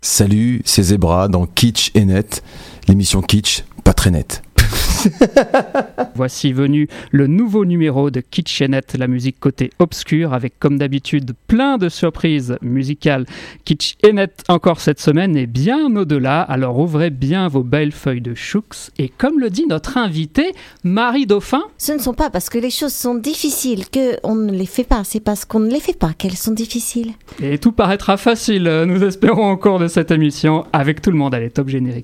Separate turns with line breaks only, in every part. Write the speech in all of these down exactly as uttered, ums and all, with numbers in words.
Salut, c'est Zebra dans Kitsch et Net, l'émission Kitsch, pas très nette.
Voici venu le nouveau numéro de Kitsch et Net, la musique côté obscur, avec comme d'habitude plein de surprises musicales. Kitsch et Net encore cette semaine et bien au-delà, alors ouvrez bien vos belles feuilles de choux et comme le dit notre invitée, Marie Dauphin.
Ce ne sont pas parce que les choses sont difficiles qu'on ne les fait pas, c'est parce qu'on ne les fait pas qu'elles sont difficiles.
Et tout paraîtra facile, nous espérons au cours de cette émission, avec tout le monde. Allez, top générique.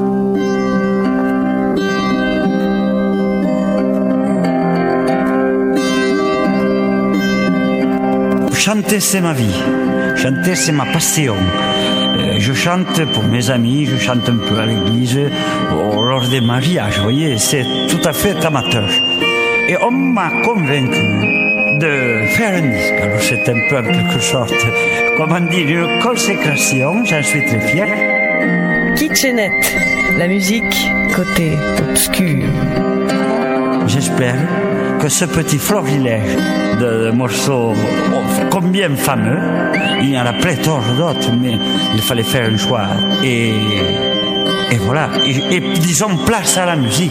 Chanter, c'est ma vie. Chanter, c'est ma passion. Euh, je chante pour mes amis, je chante un peu à l'église, oh, lors des mariages, vous voyez, c'est tout à fait amateur. Et on m'a convaincu de faire un disque. Alors c'est un peu en quelque sorte, comment dire, une consécration, j'en suis très fier.
Kitsch et Net, la musique côté obscur.
J'espère que ce petit florilège de morceaux combien fameux, il y en a pléthore d'autres, mais il fallait faire un choix. Et, et voilà, et, et disons place à la musique.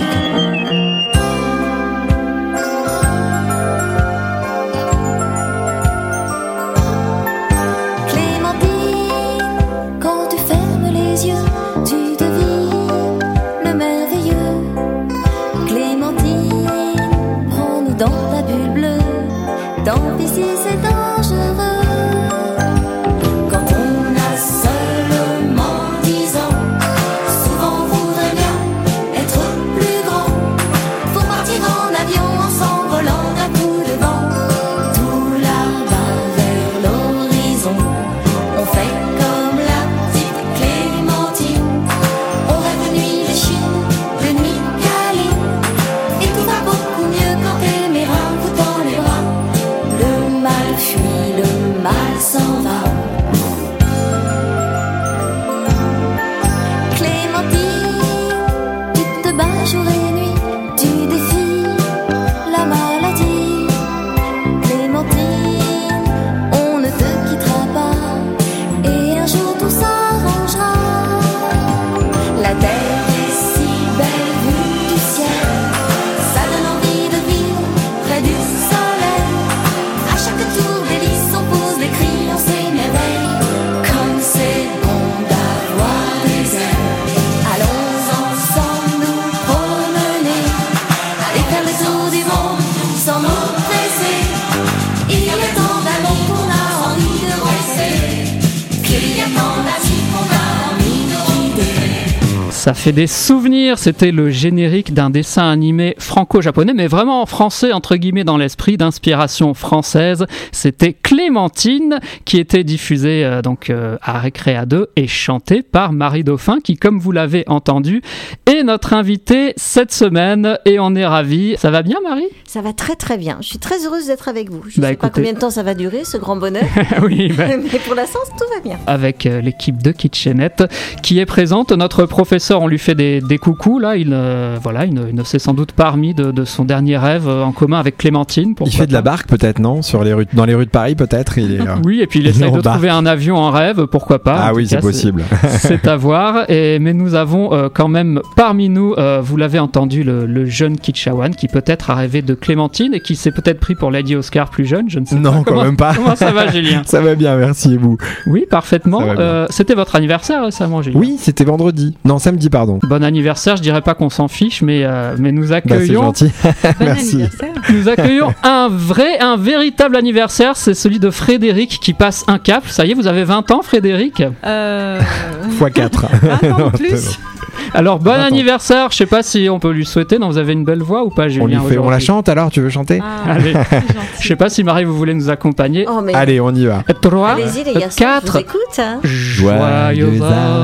Ça fait des souvenirs, c'était le générique d'un dessin animé franco-japonais, mais vraiment français, entre guillemets, dans l'esprit, d'inspiration française. C'était Clémentine, qui était diffusée euh, donc, euh, à Récréa deux et chantée par Marie Dauphin, qui, comme vous l'avez entendu, est notre invitée cette semaine, et on est ravis. Ça va bien, Marie ?
Ça va très très bien, je suis très heureuse d'être avec vous. Je ne
bah,
sais
écoutez...
pas combien de temps ça va durer, ce grand bonheur.
Oui, bah...
mais pour l'instant, tout va bien.
Avec euh, l'équipe de Kitsch et Net, qui est présente, notre professeur, on lui fait des, des coucous, là, il, euh, voilà, il, ne, il ne s'est sans doute pas remis de, de son dernier rêve euh, en commun avec Clémentine.
Il fait de la barque peut-être, non ? Sur les rues, dans les rues de Paris peut-être il est, euh,
oui, et puis il, il essaye de barque. Trouver un avion en rêve, pourquoi pas.
Ah oui, cas, c'est possible.
C'est, c'est à voir, et, mais nous avons euh, quand même parmi nous, euh, vous l'avez entendu, le, le jeune Kitschawan qui peut-être a rêvé de Clémentine et qui s'est peut-être pris pour Lady Oscar plus jeune, je ne sais
non,
pas.
Non, quand
comment,
même pas.
Comment ça va, Julien ?
Ça va bien, merci, et vous ?
Oui, parfaitement. Euh, c'était votre anniversaire récemment, Julien ?
Oui, c'était vendredi. Non, samedi, pardon.
Bon anniversaire, je dirais pas qu'on s'en fiche, mais, euh, mais nous accueillons...
Bah, c'est gentil. Merci.
Nous accueillons un vrai, un véritable anniversaire, c'est celui de Frédéric qui passe un cap. Ça y est, vous avez vingt ans, Frédéric ?
Euh...
fois quatre.
vingt ans de plus.
Alors, bon anniversaire, je sais pas si on peut lui souhaiter. Non, vous avez une belle voix ou pas, Julien ?
On, lui fait, on la chante alors, tu veux chanter ?
Ah,
allez, je sais pas si Marie, vous voulez nous accompagner.
Oh, mais...
Allez, on y va.
trois,
allez-y, les garçons,
quatre.
Je vous écoute. Hein.
Joyeux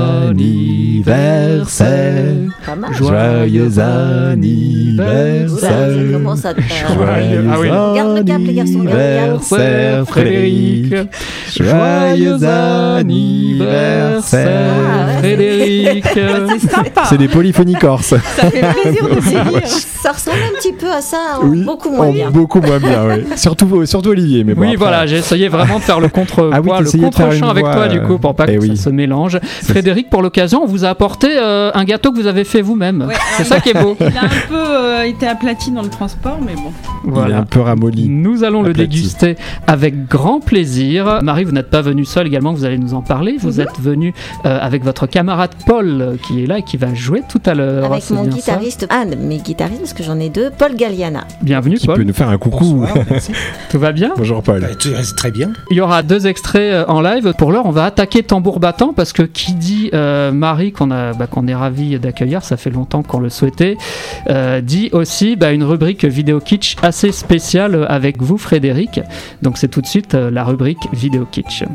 anniversaire.
Joyeux anniversaire.
Ça commence à...
Joyeux
ah, oui.
Garde le cap, les garçons.
anniversaire, Frédéric. Joyeux anniversaire,
ah,
Frédéric.
C'est sympa.
C'est des polyphonies corses.
Ça fait plaisir de dire.
Ça ressemble un petit peu à ça, en
Oui,
beaucoup moins
en
bien.
beaucoup moins bien, oui. Surtout, surtout Olivier, mais bon.
Oui,
après-
voilà, j'ai essayé vraiment de faire le contre-poids,
Ah oui,
le
t'essayais de faire
contre-champ
une
avec
voix,
toi, du coup, pour pas
eh
que
oui.
ça se mélange. Frédéric, pour l'occasion, on vous a apporté euh, un gâteau que vous avez fait vous-même.
Ouais,
C'est
alors,
ça qui est beau.
Il a un peu euh, été aplati dans le transport, mais bon.
Il est
Voilà.
un peu ramolli.
Nous allons le
Aplati.
déguster avec grand plaisir. Marie, vous n'êtes pas venue seule également, vous allez nous en parler. Vous êtes venue euh, avec votre camarade Paul euh, qui est là et qui va jouer tout à l'heure.
Avec
C'est
mon
bien ça
guitariste, un de mes guitaristes, parce que j'en ai deux, Paul Galliana.
Bienvenue
Qui
Paul,
peut nous faire un coucou.
Bonsoir, merci.
tout va bien?
Bonjour Paul.
Bah, tu restes très bien.
Il y aura deux extraits euh, en live. Pour l'heure, on va attaquer tambour battant parce que qui dit euh, Marie, qu'on a, bah, qu'on est ravi d'accueillir, ça fait longtemps qu'on le souhaitait, euh, dit aussi bah, une rubrique vidéo kitsch assez spéciale avec vous, Frédéric. Donc c'est tout de suite euh, la rubrique vidéo kitsch.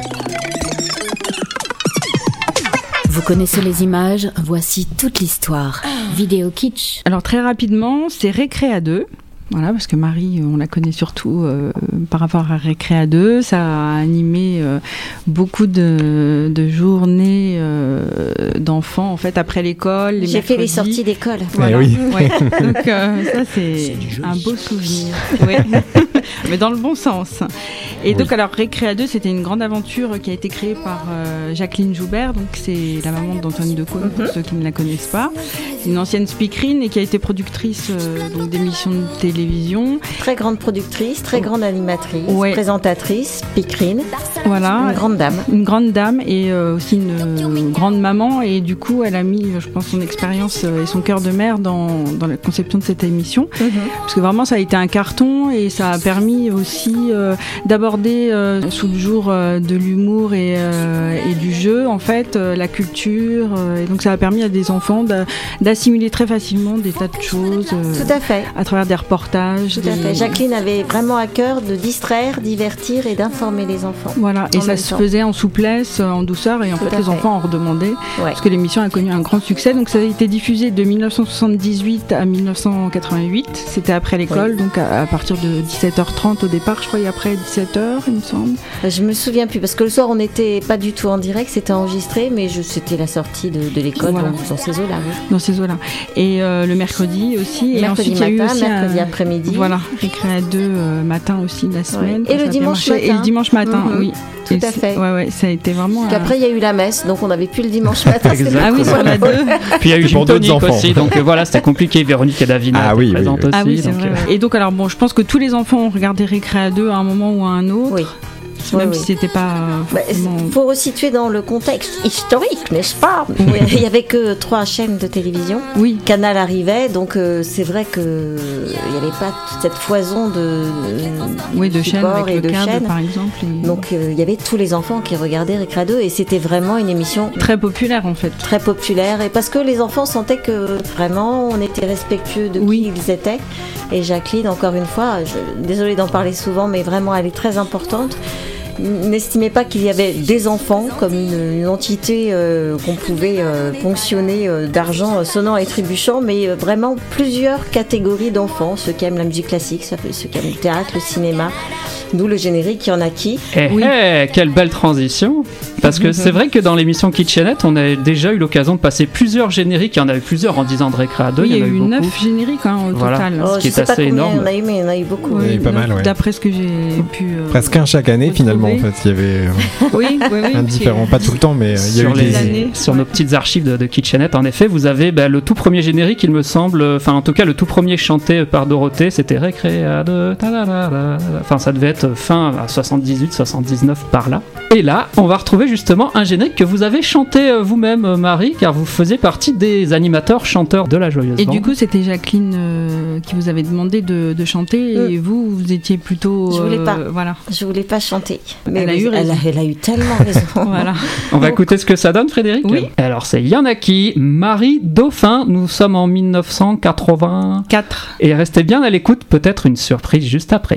Vous connaissez les images, voici toute l'histoire. Vidéo kitsch.
Alors très rapidement, c'est Récréa deux. Voilà, parce que Marie, on la connaît surtout euh, par rapport à Récréa deux. Ça a animé euh, beaucoup de, de journées euh, d'enfants, en fait, après l'école. Les
J'ai fait les
mercredis.
sorties d'école.
Voilà.
Eh oui.
Ouais. Donc euh, ça, c'est,
C'est du joli.
un beau souvenir. Ouais. Mais dans le bon sens. Et donc, alors, Récréa deux, c'était une grande aventure qui a été créée par euh, Jacqueline Joubert. Donc, c'est la maman d'Antoine Decaune, pour ceux qui ne la connaissent pas. C'est une ancienne speakerine et qui a été productrice euh, donc, d'émissions de télévision.
Très grande productrice, très grande animatrice,
Ouais.
présentatrice, picrine,
Voilà.
une grande dame.
Une grande dame et euh, aussi une euh, grande maman, et du coup elle a mis, je pense, son expérience euh, et son cœur de mère dans, dans la conception de cette émission, parce que vraiment ça a été un carton et ça a permis aussi euh, d'aborder euh, sous le jour euh, de l'humour et, euh, et du jeu en fait euh, la culture, euh, et donc ça a permis à des enfants d'a- d'assimiler très facilement des tas de choses euh,
Tout à fait.
à travers des reportages.
Tout à
des-
fait. Jacqueline avait vraiment à cœur de distraire, divertir et d'informer les enfants.
Voilà, et
En
ça
même
se
temps.
faisait en souplesse, en douceur, et en
Tout
fait
à
les
fait.
enfants en redemandaient.
Ouais.
Parce que l'émission a connu un grand succès. Donc ça a été diffusé de dix-neuf cent soixante-dix-huit à mille neuf cent quatre-vingt-huit. C'était après l'école, donc à, à partir de dix-sept heures trente au départ, je crois, et après dix-sept heures, il me semble.
Je me souviens plus parce que le soir on n'était pas du tout en direct, c'était enregistré, mais je, c'était la sortie de, de l'école
Voilà.
dans, dans ces eaux-là. Oui.
Dans ces eaux-là. Et euh, le mercredi aussi. Et
Mercredi
ensuite, il y a eu
matin,
aussi
mercredi
un-
après-midi.
Voilà, Récréa deux euh, matin aussi de la semaine.
Et le
Ça a bien
dimanche
marché. Et
matin.
le dimanche matin,
Mhm.
oui.
Tout
Et
à
c'est-
fait.
Ouais, ouais, ça a été vraiment.
Puis
un-
après il y a eu la messe, donc on n'avait plus le dimanche matin. c'est
Exact.
Ah oui,
beaucoup
sur la
moins
deux.
Puis il y a eu
C'est
Gin
pour d'autres
Tonic
enfants.
aussi, donc euh, voilà, c'était compliqué. Véronique et Davina
Ah
étaient
oui, oui,
présentes
oui.
aussi.
Ah oui, c'est
donc,
vrai.
euh,
ouais. Et donc, alors bon, je pense que tous les enfants ont regardé Récréa deux à un moment ou à un autre.
Oui.
Même
Oui,
si
oui.
c'était pas euh,
Bah,
forcément...
Il faut resituer dans le contexte historique, n'est-ce pas? Il y avait que trois chaînes de télévision.
Oui,
Canal arrivait, donc euh, c'est vrai que euh, il n'y avait pas toute cette foison de,
oui, de chaîne
supports
avec
et
le
de
câble,
chaînes.
par exemple. et-
Donc euh, il y avait tous les enfants qui regardaient Récréa deux et c'était vraiment une émission
Très populaire, en fait.
très populaire et parce que les enfants sentaient que vraiment on était respectueux de
Oui.
qui ils étaient. Et Jacqueline, encore une fois, je, désolée d'en parler souvent, mais vraiment elle est très importante. N'estimez pas qu'il y avait des enfants comme une, une entité euh, qu'on pouvait euh, ponctionner euh, d'argent euh, sonnant et trébuchant, mais euh, vraiment plusieurs catégories d'enfants, ceux qui aiment la musique classique, ceux qui aiment le théâtre, le cinéma, nous le générique, il y en a qui.
Eh,
Oui.
eh, quelle belle transition. Parce que c'est vrai que dans l'émission Kitchenette, on a déjà eu l'occasion de passer plusieurs génériques. Il y en a eu plusieurs en dix ans de Récréa deux.
Oui, il y a
en
eu
beaucoup.
neuf génériques hein, au
Voilà.
total.
Ce
Oh,
qui
je
est
sais pas
assez
combien
énorme.
il y en a eu, mais il y en a eu beaucoup.
Oui,
Il y a eu pas
neuf,
mal, ouais.
D'après ce que j'ai pu. euh,
Presque un chaque année,
retrouver.
finalement, en fait. Il y avait euh,
Oui, oui, oui.
un
puis,
différent. Pas tout le temps, mais euh, il y a
Sur,
eu
les-
des...
années.
sur nos petites archives de, de Kitchenette, en effet, vous avez bah, le tout premier générique, il me semble, enfin en tout cas le tout premier chanté par Dorothée, c'était Récréa deux, ta-la-la-la. Enfin ça devait être fin à soixante-dix-huit soixante-dix-neuf par là. Et là, on va retrouver justement un générique que vous avez chanté euh, vous-même, euh, Marie, car vous faisiez partie des animateurs chanteurs de la Joyeuse
Et
Bande.
du coup, c'était Jacqueline euh, qui vous avait demandé de, de chanter, et vous, vous étiez plutôt.
Je voulais pas.
euh, Voilà.
Je voulais pas chanter. Mais
Elle a
mais
eu
elle,
raison.
a, elle a eu tellement raison.
Voilà.
On va écouter ce que ça donne, Frédéric.
Oui.
Alors c'est Yanaki, Marie Dauphin, nous sommes en mille neuf cent quatre-vingts.
quatre.
Et restez bien à l'écoute, peut-être une surprise juste après.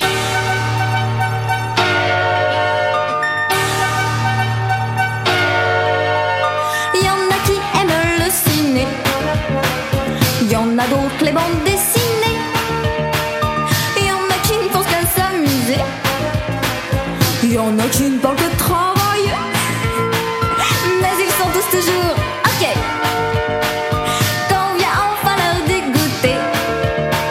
Il y en a qui aiment le ciné, il y en a d'autres les bandes dessinées, il y en a qui ne pensent qu'à s'amuser, il y en a qui ne parlent que de travail, mais ils sont tous toujours ok quand vient enfin l'heure d'écouter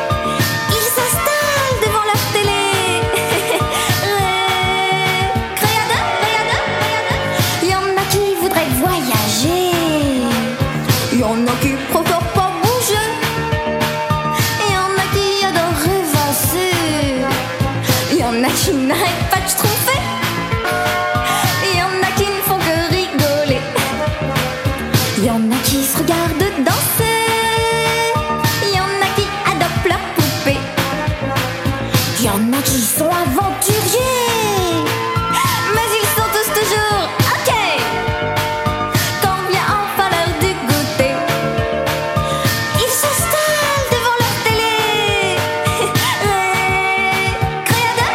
voyager. Y en a qui préfèrent pas bouger. Y en a qui adorent rêvasser. Y en a qui n'arrêtent pas de se tromper. Y en a qui ne font que rigoler. Y en a qui se regardent danser. Y en a qui adoptent leur poupée. Y en a qui sont aventuriers. Mais ils sont tous toujours ok quand vient enfin l'heure du goûter. Ils s'installent devant leur télé. Les créateurs,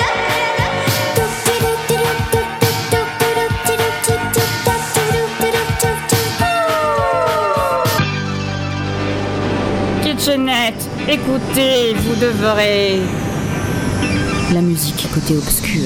créateurs.
Kitchenette, écoutez, vous devrez...
La musique côté obscur.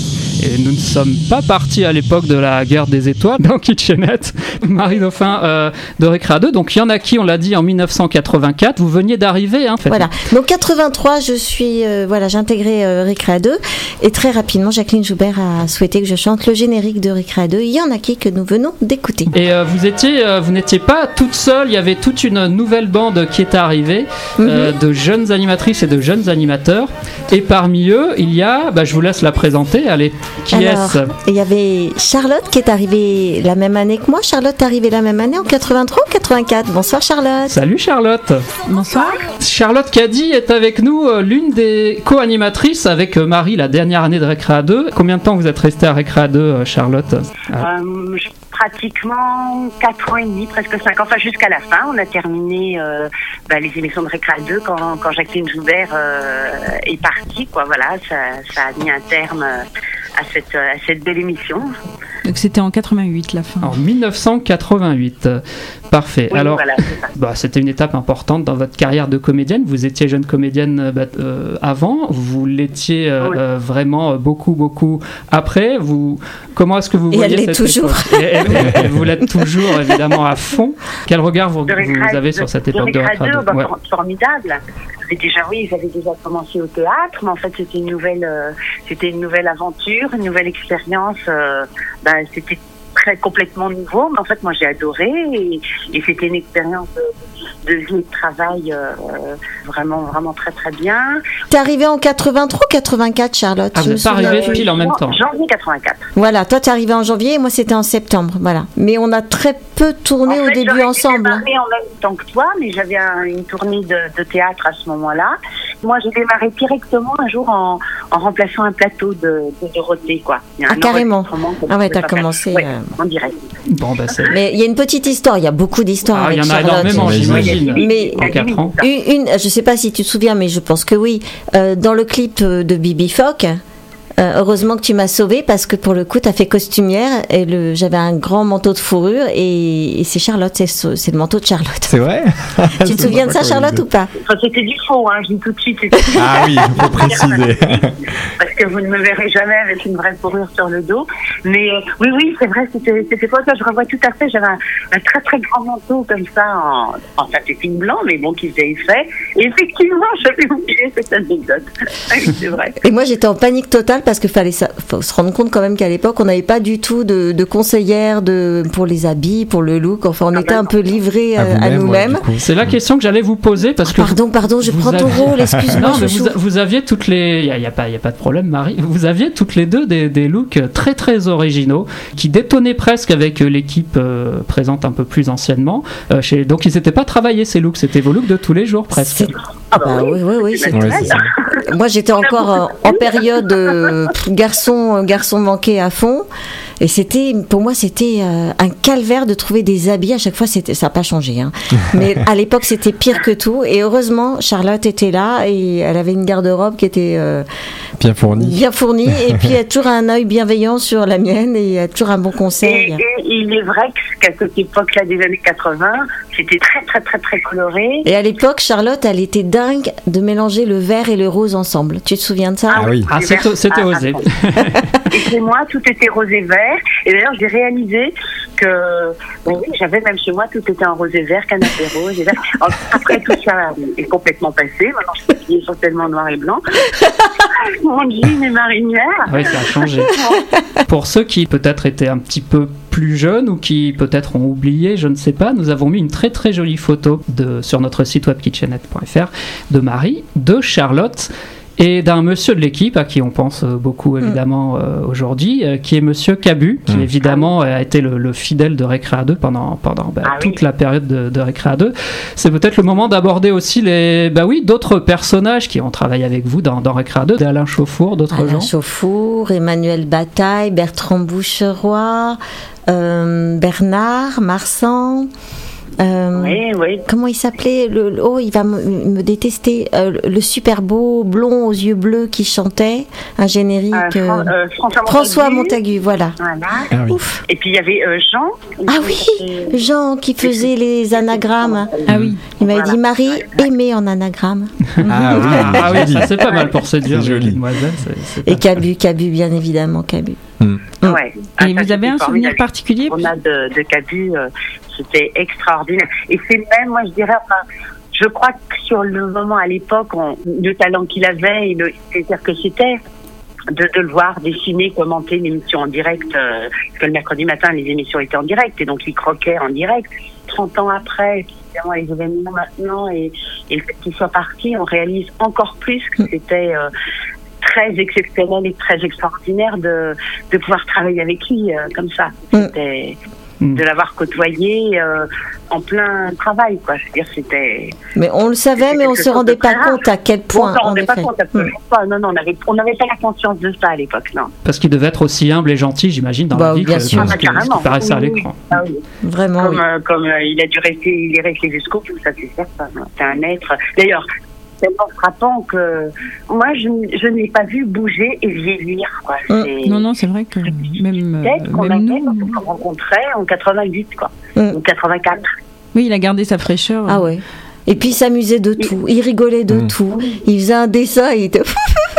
Et nous ne sommes pas partis à l'époque de la guerre des étoiles dans Kitchenette. Marie Dauphin euh, de Récréa deux. Donc il y en a qui, on l'a dit, en dix-neuf cent quatre-vingt-quatre. Vous veniez d'arriver, hein,
Voilà. Donc quatre-vingt-trois, je suis, euh, voilà, j'ai intégré euh, Récréa deux. Et très rapidement, Jacqueline Joubert a souhaité que je chante le générique de Récréa deux. Il y en a qui que nous venons d'écouter.
Et euh, vous étiez, euh, vous n'étiez pas toute seule. Il y avait toute une nouvelle bande qui était arrivée,
Mhm.
euh, de jeunes animatrices et de jeunes animateurs. Et parmi eux, il y a, bah, je vous laisse la présenter. Allez, qui
Alors,
est-ce?
il y avait Charlotte qui est arrivée la même année que moi. Charlotte est arrivée la même année en quatre-vingt-trois ou quatre-vingt-quatre. Bonsoir Charlotte.
Salut Charlotte.
Bonsoir.
Charlotte Caddy est avec nous, euh, l'une des co-animatrices avec euh, Marie, la dernière année de Récréa deux. Combien de temps vous êtes restée à Récréa deux, euh, Charlotte? Ah.
Euh, je- pratiquement quatre ans et demi, presque cinq ans, enfin jusqu'à la fin. On a terminé euh, bah, les émissions de Récréa deux quand, quand Jacqueline Joubert euh, est partie, quoi. Voilà, ça, ça a mis un terme euh, à cette, à cette belle émission.
Donc c'était en quatre-vingt-huit la fin.
En dix-neuf cent quatre-vingt-huit. Parfait.
Oui,
Alors,
voilà, c'est ça.
bah, c'était une étape importante dans votre carrière de comédienne. Vous étiez jeune comédienne euh, bah, euh, avant, vous l'étiez euh,
Oui.
euh, vraiment euh, beaucoup, beaucoup après. Vous, comment est-ce que vous
Et
voyez
elle l'est
cette
toujours.
époque? et, et- et vous l'êtes toujours, évidemment, à fond. Quel regard vous,
De
vous
Récréa-
avez sur cette
de
époque de
Récréa
Récréa
deux, bah,
deux? Ouais.
for- formidable. J'avais déjà, oui, j'avais déjà commencé au théâtre, mais en fait c'était une nouvelle, euh, c'était une nouvelle aventure, une nouvelle expérience. Euh, bah, c'était très complètement nouveau, mais en fait moi j'ai adoré et, et c'était une expérience de, de vie et de travail euh, vraiment, vraiment très très bien.
T'es arrivée en quatre-vingt-trois ou quatre-vingt-quatre, Charlotte?
Ah,
Je
vous
me
n'êtes pas
souviens
arrivée
plus.
pile en même temps.
Janvier quatre-vingt-quatre.
Voilà, toi t'es arrivée en janvier et moi c'était en septembre. Voilà. Mais on a très peu tourné
En
au
fait,
début
j'aurais
ensemble.
démarré en même temps que toi, mais j'avais un- une tournée de, de théâtre à ce moment-là. Moi, j'ai démarré directement un jour en, en remplaçant un plateau de, de Dorothée, quoi. Il y a
Ah,
un
carrément.
enregistrement qu'on
Ah ouais,
pouvait
t'as
pas faire.
commencé,
Ouais,
euh,
en direct.
Bon, bah, c'est...
Mais il y a une petite histoire, il y a beaucoup d'histoires
Ah, il
avec
y en a
Charlotte.
énormément, j'imagine.
Mais
En quatre ans.
une, une, je sais pas si tu te souviens, mais je pense que oui. Euh, dans le clip de Bibi Phoque, euh, heureusement que tu m'as sauvée parce que pour le coup, tu as fait costumière et le, j'avais un grand manteau de fourrure et, et c'est Charlotte, c'est, ce- c'est le manteau de Charlotte.
C'est vrai?
Tu te souviens de ça, Charlotte, ou pas?
Enfin, c'était du faux, hein, je dis tout de suite. c'était-
Ah oui, il faut préciser.
Parce que vous ne me verrez jamais avec une vraie fourrure sur le dos. Mais euh, oui, oui, c'est vrai, c'était, c'était pas ça, je revois tout à fait. J'avais un, un très très grand manteau comme ça, en, en satétine blanc, mais bon, qui faisait effet. Et effectivement, j'avais oublié cette anecdote. Ah oui, c'est vrai.
Et moi, j'étais en panique totale parce qu'il fallait ça, faut se rendre compte quand même qu'à l'époque, on n'avait pas du tout de, de conseillère de, pour les habits, pour le look. Enfin, on
Ah
était
ben
un peu livrés
À
euh, à,
vous-même, ouais,
nous-mêmes.
du coup.
C'est la question que j'allais vous poser parce que
Pardon, pardon, je
vous
prends ton
avez-
rôle, excuse-moi,
non, mais
chouchou.
vous, vous aviez toutes les. Il n'y a, y a pas, y a pas de problème, Marie. Vous aviez toutes les deux des, des looks très très originaux qui détonnaient presque avec euh, l'équipe euh, présente un peu plus anciennement. Euh, chez... Donc ils n'étaient pas travaillés ces looks, c'était vos looks de tous les jours presque.
C'est-
Ah bah
Bah
oui.
oui, oui, oui. c'est-
Ouais, c'est ça.
Moi, j'étais encore euh, en période euh, garçon, garçon manqué à fond. Et c'était, pour moi, c'était euh, un calvaire de trouver des habits. À chaque fois, c'était, ça n'a pas changé. Hein. Mais à l'époque, c'était pire que tout. Et heureusement, Charlotte était là et elle avait une garde-robe qui était euh,
Bien fourni.
bien fournie. Et puis, elle a toujours un œil bienveillant sur la mienne et elle a toujours un bon
Et,
conseil.
et il est vrai qu'à cette époque-là des années quatre-vingts, c'était très très très très coloré.
Et à l'époque, Charlotte, elle était dingue de mélanger le vert et le rose ensemble. Tu te souviens de ça?
Ah oui.
Ah, c'était, c'était
Ah,
osé.
Et chez moi, tout était rose et vert. Et d'ailleurs, j'ai réalisé que, bon, oui, j'avais même chez moi, tout était en rose et vert, canapé rose et vert. Après, tout ça est complètement passé. Maintenant, je suis habillée essentiellement noir et blanc. mon jean et marinière.
Oui, ça a changé. Pour ceux qui peut-être étaient un petit peu plus jeunes ou qui peut-être ont oublié, je ne sais pas, nous avons mis une très très jolie photo de, sur notre site web kitchenette point f r de Marie, de Charlotte et d'un monsieur de l'équipe à qui on pense beaucoup évidemment euh, aujourd'hui, euh, qui est monsieur Cabu, qui mmh. évidemment a été le, le fidèle de Récréa deux pendant, pendant bah, ah, toute oui. la période de, de Récréa deux. C'est peut-être le moment d'aborder aussi les, bah oui, d'autres personnages qui ont travaillé avec vous dans, dans Récréa deux, Alain Chauffour, d'autres
Alain
gens.
Alain Chauffour, Emmanuel Bataille, Bertrand Boucheroy, euh, Bernard Marsan. Euh,
oui, oui.
Comment il s'appelait le, le, oh, il va me, me détester. Euh, le, le super beau blond aux yeux bleus qui chantait un générique. Euh,
Fran- euh, François,
François Montagu, voilà.
voilà.
Ah, oui.
Ouf. Et puis il y avait euh, Jean.
Ah oui, Jean qui faisait les anagrammes.
Ah oui.
Il m'avait voilà. dit Marie aimée en anagramme.
Ah oui,
ah, oui ça c'est pas mal pour séduire les demoiselles. C'est, c'est
Et Cabu, Cabu bien évidemment, Cabu.
Mm.
Ouais.
Et ah, vous avez un souvenir particulier?
On a de, de Cabu, euh, c'était extraordinaire. Et c'est même, moi je dirais, enfin, je crois que sur le moment à l'époque, on, le talent qu'il avait, et le, c'est-à-dire que c'était de, de le voir dessiner, commenter l'émission en direct, euh, parce que le mercredi matin, les émissions étaient en direct, et donc il croquait en direct. trente ans après, évidemment, les événements maintenant, et, et le fait qu'il soit parti, on réalise encore plus que c'était... Euh, très exceptionnel et très extraordinaire de, de pouvoir travailler avec lui euh, comme ça. C'était mm. de l'avoir côtoyé euh, en plein travail, quoi. Je veux dire, c'était...
Mais on le savait, mais on ne se rendait pas rare. compte à quel point.
On ne se rendait pas compte, absolument mm. pas. Non, non, on n'avait, on n'avait pas la conscience de ça à l'époque, non.
Parce qu'il devait être aussi humble et gentil, j'imagine, dans
bah,
la vie,
bien
que,
sûr.
que,
Ah,
que, ce qui paraissait à l'écran.
Oui, ah, oui.
Vraiment,
Comme,
oui.
euh, comme euh, il a dû rester, il est resté jusqu'au bout, ça c'est certain. C'est un être... D'ailleurs, tellement frappant que moi je, je ne l'ai pas vu bouger et vieillir, quoi.
C'est... Non non c'est vrai que même,
euh, qu'on
même
avait
nous
quand on se rencontrait en quatre-vingt-huit, quoi,
mm.
ou quatre-vingt-quatre.
Oui, il a gardé sa fraîcheur.
Ah ouais. Et puis il s'amusait de tout, il rigolait de mmh. tout, il faisait un dessin, il était...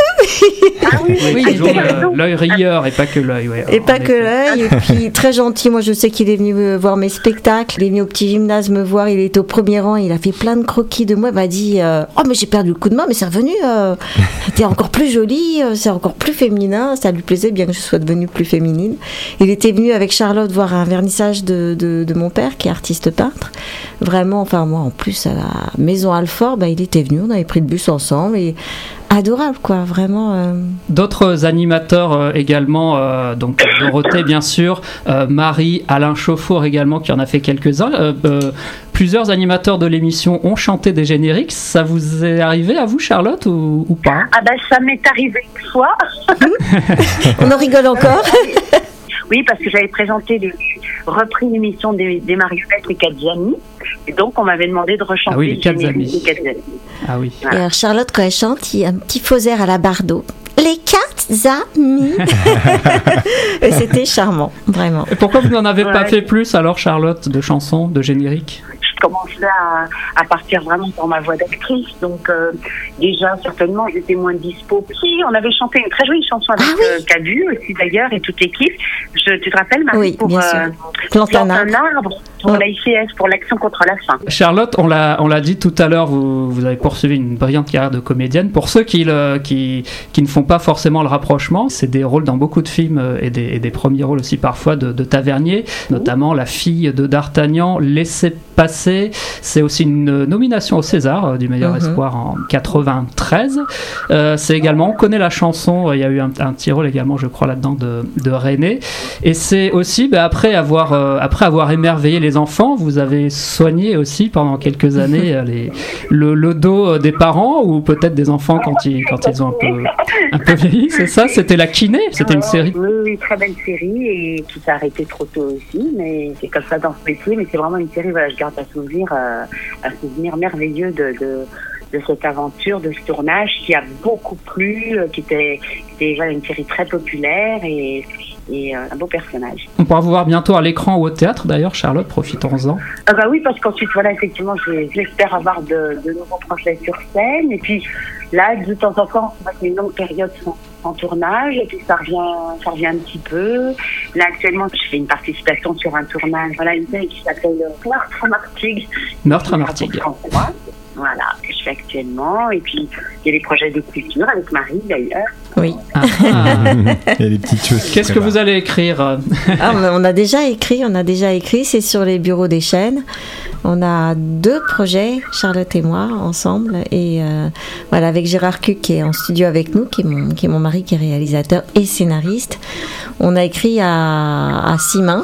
Ah oui,
oui, toujours le, l'œil rieur et pas que l'œil. Ouais,
et pas que l'œil, et puis très gentil. Moi, je sais qu'il est venu voir mes spectacles, il est venu au petit gymnase me voir, il était au premier rang, il a fait plein de croquis de moi, il m'a dit euh, oh, mais j'ai perdu le coup de main, mais c'est revenu, euh, t'es encore plus jolie, euh, c'est encore plus féminin, ça lui plaisait bien que je sois devenue plus féminine. Il était venu avec Charlotte voir un vernissage de, de, de mon père, qui est artiste peintre. Vraiment, enfin, moi, en plus, à la Maison Alfort, bah, il était venu, on avait pris le bus ensemble, et adorable, quoi, vraiment. Euh...
D'autres animateurs euh, également, euh, donc Dorothée bien sûr, euh, Marie, Alain Chauffour également qui en a fait quelques-uns. Euh, euh, plusieurs animateurs de l'émission ont chanté des génériques. Ça vous est arrivé à vous, Charlotte, ou, ou pas?
Ah ben ça m'est arrivé une fois.
On en rigole encore.
Oui, parce que j'avais présenté, le, repris l'émission des, des marionnettes Les Quatre Amis, et donc on m'avait demandé de rechanter
ah oui, les Quatre Amis.
Les Quatre Amis.
Ah oui.
Voilà. Et alors Charlotte, quand elle chante, il y a un petit faux air à la Bardot. Les Quatre Amis. Et c'était charmant, vraiment.
Et pourquoi vous n'en avez
ouais.
pas fait plus alors, Charlotte, de chansons, de génériques?
Je commençais à, à partir vraiment pour ma voix d'actrice, donc euh, déjà certainement j'étais moins dispo. Si, on avait chanté une très jolie chanson avec ah, oui. euh, Cabu aussi d'ailleurs et toute l'équipe. Je, tu te rappelles, Marie,
oui,
pour
bien
euh,
sûr. Plante un arbre.
arbre pour l'A I C S, pour l'Action contre la faim.
Charlotte, on l'a, on l'a dit tout à l'heure, vous, vous avez poursuivi une brillante carrière de comédienne. Pour ceux qui, le, qui, qui ne font pas forcément le rapprochement, c'est des rôles dans beaucoup de films et des, et des premiers rôles aussi parfois de, de Tavernier, notamment La fille de D'Artagnan, Laissez passer. C'est aussi une nomination au César euh, du meilleur mm-hmm. espoir en quatre-vingt-treize. Euh, c'est également, on connaît la chanson, il y a eu un, un petit rôle également, je crois, là-dedans de, de René. Et c'est aussi, bah, après, avoir, euh, après avoir émerveillé les enfants, vous avez soigné aussi pendant quelques années euh, les, le, le dos des parents ou peut-être des enfants quand ils, quand ils ont un peu, un peu vieilli, c'est ça? C'était La Kiné? C'était une série?
Oui, oui, très belle série et qui s'est arrêtée trop tôt aussi, mais c'est comme ça dans ce métier, mais c'est vraiment une série, voilà, je garde un souvenir, euh, un souvenir merveilleux de, de, de cette aventure, de ce tournage qui a beaucoup plu, euh, qui était, qui était voilà, une série très populaire et, et euh, un beau personnage.
On pourra vous voir bientôt à l'écran ou au théâtre d'ailleurs, Charlotte, profitons-en.
Ah bah oui, parce qu'ensuite, voilà, effectivement, j'espère avoir de, de nouveaux projets sur scène et puis là, de temps en temps, on va faire une longue période sans, sans tournage et puis ça revient, ça revient un petit peu. Là, actuellement, je fais une participation sur un tournage, voilà, une série qui s'appelle Meurtre à Martigues.
Meurtre à Martigues.
Voilà, que je fais actuellement. Et puis, il y a des projets d'écriture avec Marie, d'ailleurs.
Oui.
Ah.
Il y a des petites choses.
Qu'est-ce que vous allez écrire?
Ah, on a déjà écrit, on a déjà écrit, c'est sur les bureaux des chaînes. On a deux projets, Charlotte et moi, ensemble. Et euh, voilà, avec Gérard Cuc qui est en studio avec nous, qui est mon, qui est mon mari, qui est réalisateur et scénariste. On a écrit à, à six mains,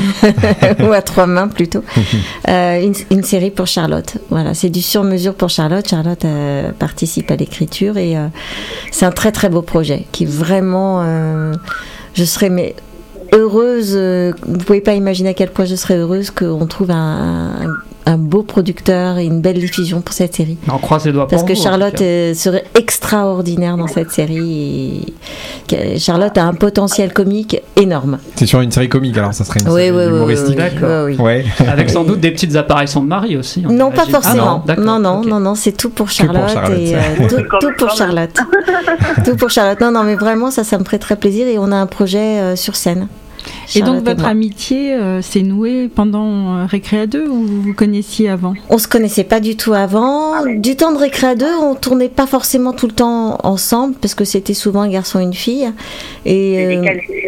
ou à trois mains plutôt, euh, une, une série pour Charlotte. Voilà, c'est du sur-mesure pour Charlotte. Charlotte euh, participe à l'écriture et euh, c'est un très très beau projet qui vraiment, euh, je serais mais heureuse. Euh, vous pouvez pas imaginer à quel point je serais heureuse qu'on trouve un, un un beau producteur et une belle diffusion pour cette série.
On croise les doigts pour
Parce que
vous,
Charlotte euh, serait extraordinaire dans cette série. Et Charlotte a un potentiel comique énorme.
C'est sur une série comique, alors ça serait une
oui,
série
oui,
humoristique.
Oui, oui, oui, oui.
Ouais.
Avec sans doute des petites apparitions de Marie aussi.
Non, pas
imagine.
forcément.
Ah non,
non, non,
okay.
non, non, c'est tout pour Charlotte.
Pour Charlotte.
Et, euh, tout, tout pour Charlotte. Tout pour Charlotte. Non, non, mais vraiment, ça, ça me ferait très plaisir. Et on a un projet euh, sur scène.
Et donc votre amitié euh, s'est nouée pendant euh, Récréa deux ou vous vous connaissiez avant?
On se connaissait pas du tout avant. Du temps de Récréa deux, on tournait pas forcément tout le temps ensemble parce que c'était souvent un garçon et une fille. Et euh,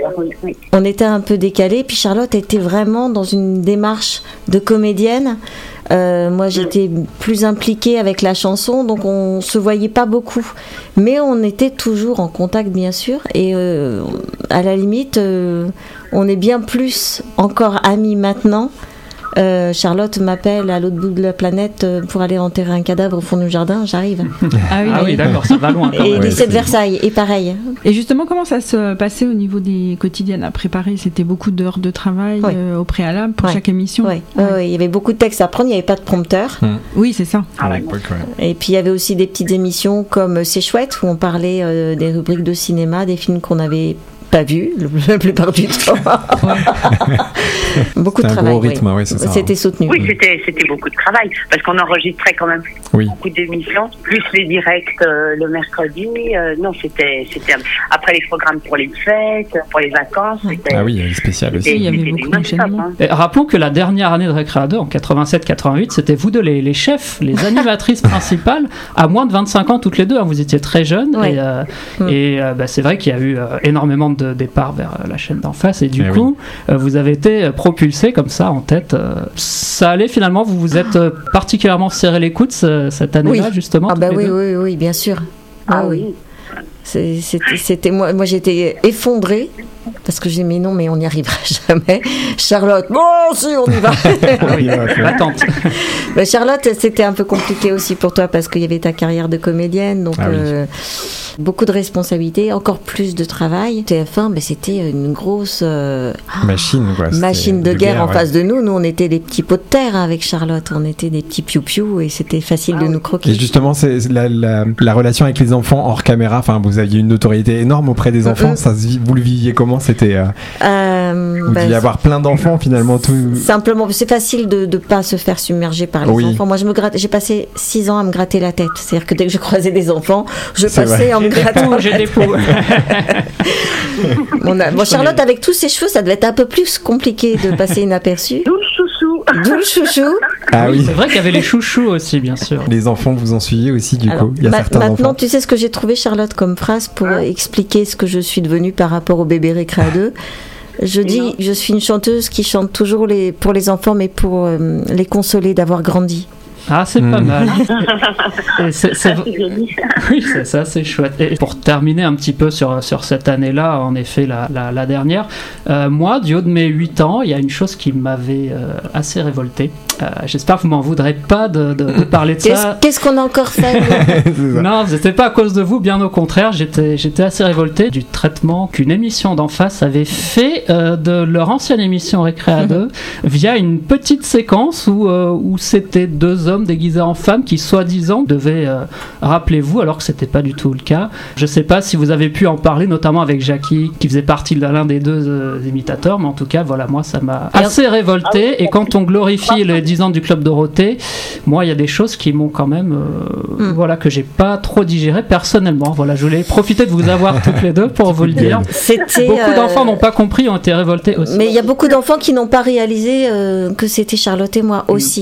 on était un peu décalés. Puis Charlotte était vraiment dans une démarche de comédienne. Euh, moi, j'étais plus impliquée avec la chanson, donc on se voyait pas beaucoup. Mais on était toujours en contact, bien sûr. Et euh, à la limite, euh, on est bien plus encore amis maintenant. Euh, Charlotte m'appelle à l'autre bout de la planète pour aller enterrer un cadavre au fond du jardin, j'arrive.
Ah oui, ah oui d'accord, ça va loin. Quand
et
même.
lycée de Versailles, et pareil.
Et justement, comment ça se passait au niveau des quotidiennes à préparer? C'était beaucoup d'heures de travail
oui.
euh, au préalable pour
ouais.
chaque émission?
Oui, ouais. ouais, ouais. Il y avait beaucoup de textes à prendre, il n'y avait pas de prompteur.
Mmh.
Oui, c'est ça.
À l'époque, ouais.
Et puis il y avait aussi des petites émissions comme C'est chouette, où on parlait euh, des rubriques de cinéma, des films qu'on avait pas vu la plupart du temps. Beaucoup de
un
travail.
Gros rythme,
oui.
Oui, c'est ça,
c'était
hein.
soutenu.
Oui, c'était, c'était beaucoup de travail parce qu'on enregistrait quand même
oui.
beaucoup d'émissions, plus les directs euh, le mercredi. Euh, non, c'était, c'était après les programmes pour les fêtes, pour les vacances. C'était,
ah oui, il y a les spéciales aussi.
Il y avait beaucoup d'enchaînements.
Hein. Rappelons que la dernière année de Récréa deux, en quatre-vingt-sept quatre-vingt-huit, c'était vous deux les, les chefs, les animatrices principales, à moins de vingt-cinq ans toutes les deux. Hein, vous étiez très jeunes.
Oui.
Et, euh,
mmh.
et euh, bah, c'est vrai qu'il y a eu euh, énormément de de départ vers la chaîne d'en face et du
eh
coup
oui.
euh, vous avez été propulsé comme ça en tête. Euh, ça allait finalement, vous vous êtes euh, particulièrement serré les coudes ce, cette année-là
oui.
justement.
Ah bah oui, oui, oui, bien sûr.
Ah, ah
oui. C'est, c'était, c'était moi, moi j'étais effondrée parce que j'ai dit mais non mais on n'y arrivera jamais. Charlotte, bon si on y va.
Ah oui, attente.
Bah, Charlotte, c'était un peu compliqué aussi pour toi parce qu'il y avait ta carrière de comédienne, donc ah, euh, oui. beaucoup de responsabilités, encore plus de travail. T F un, bah, c'était une grosse euh,
machine, quoi,
machine de, de guerre, guerre en ouais. face de nous. Nous, on était des petits pots de terre hein, avec Charlotte, on était des petits piou-piou et c'était facile ah, de nous croquer.
Et justement, c'est la, la, la relation avec les enfants hors caméra. Enfin, vous aviez une notoriété énorme auprès des enfants. Mm-hmm. Ça, vous le viviez comment? C'était euh, euh, vous bah, deviez avoir plein d'enfants finalement. Tout...
Simplement, c'est facile de ne pas se faire submerger par les oui. enfants. Moi, je me gratte, j'ai passé six ans à me gratter la tête. C'est-à-dire que dès que je croisais des enfants, je c'est passais vrai. en me grattant.
J'ai des poux.
bon, bon, Charlotte, avec tous ses cheveux, ça devait être un peu plus compliqué de passer inaperçu.
D'où le chouchou.
D'où le chouchou.
Ah oui, c'est vrai qu'il y avait les chouchous aussi, bien sûr.
Les enfants vous en suiviez aussi, du
Alors,
coup. Il y a
ma-
certains
maintenant,
enfants.
tu sais ce que j'ai trouvé, Charlotte, comme phrase pour hein? expliquer ce que je suis devenue par rapport au bébé Récréa deux. Je dis, non. je suis une chanteuse qui chante toujours les, pour les enfants, mais pour euh, les consoler d'avoir grandi.
Ah, c'est mmh. pas mal. Et c'est, c'est... Oui, c'est ça, c'est chouette. Et pour terminer un petit peu sur, sur cette année-là, en effet, la, la, la dernière, euh, moi, du haut de mes huit ans, il y a une chose qui m'avait euh, assez révolté. Euh, j'espère que vous m'en voudrez pas de, de, de parler de
qu'est-ce,
ça.
Qu'est-ce qu'on a encore fait?
Non, c'était pas à cause de vous, bien au contraire. J'étais, j'étais assez révolté du traitement qu'une émission d'en face avait fait euh, de leur ancienne émission Récréa deux via une petite séquence où, euh, où c'était deux hommes déguisés en femmes qui soi-disant devaient, euh, rappelez-vous, alors que c'était pas du tout le cas. Je sais pas si vous avez pu en parler, notamment avec Jackie, qui faisait partie de l'un des deux euh, imitateurs, mais en tout cas, voilà, moi, ça m'a assez révolté. Et quand on glorifie les dix ans du Club Dorothée, moi, il y a des choses qui m'ont quand même, euh, mm. voilà, que j'ai pas trop digéré personnellement. Voilà, je voulais profiter de vous avoir toutes les deux pour vous le dire.
C'était,
beaucoup
euh...
d'enfants n'ont pas compris, ont été révoltés aussi.
Mais il y a beaucoup d'enfants qui n'ont pas réalisé euh, que c'était Charlotte et moi aussi.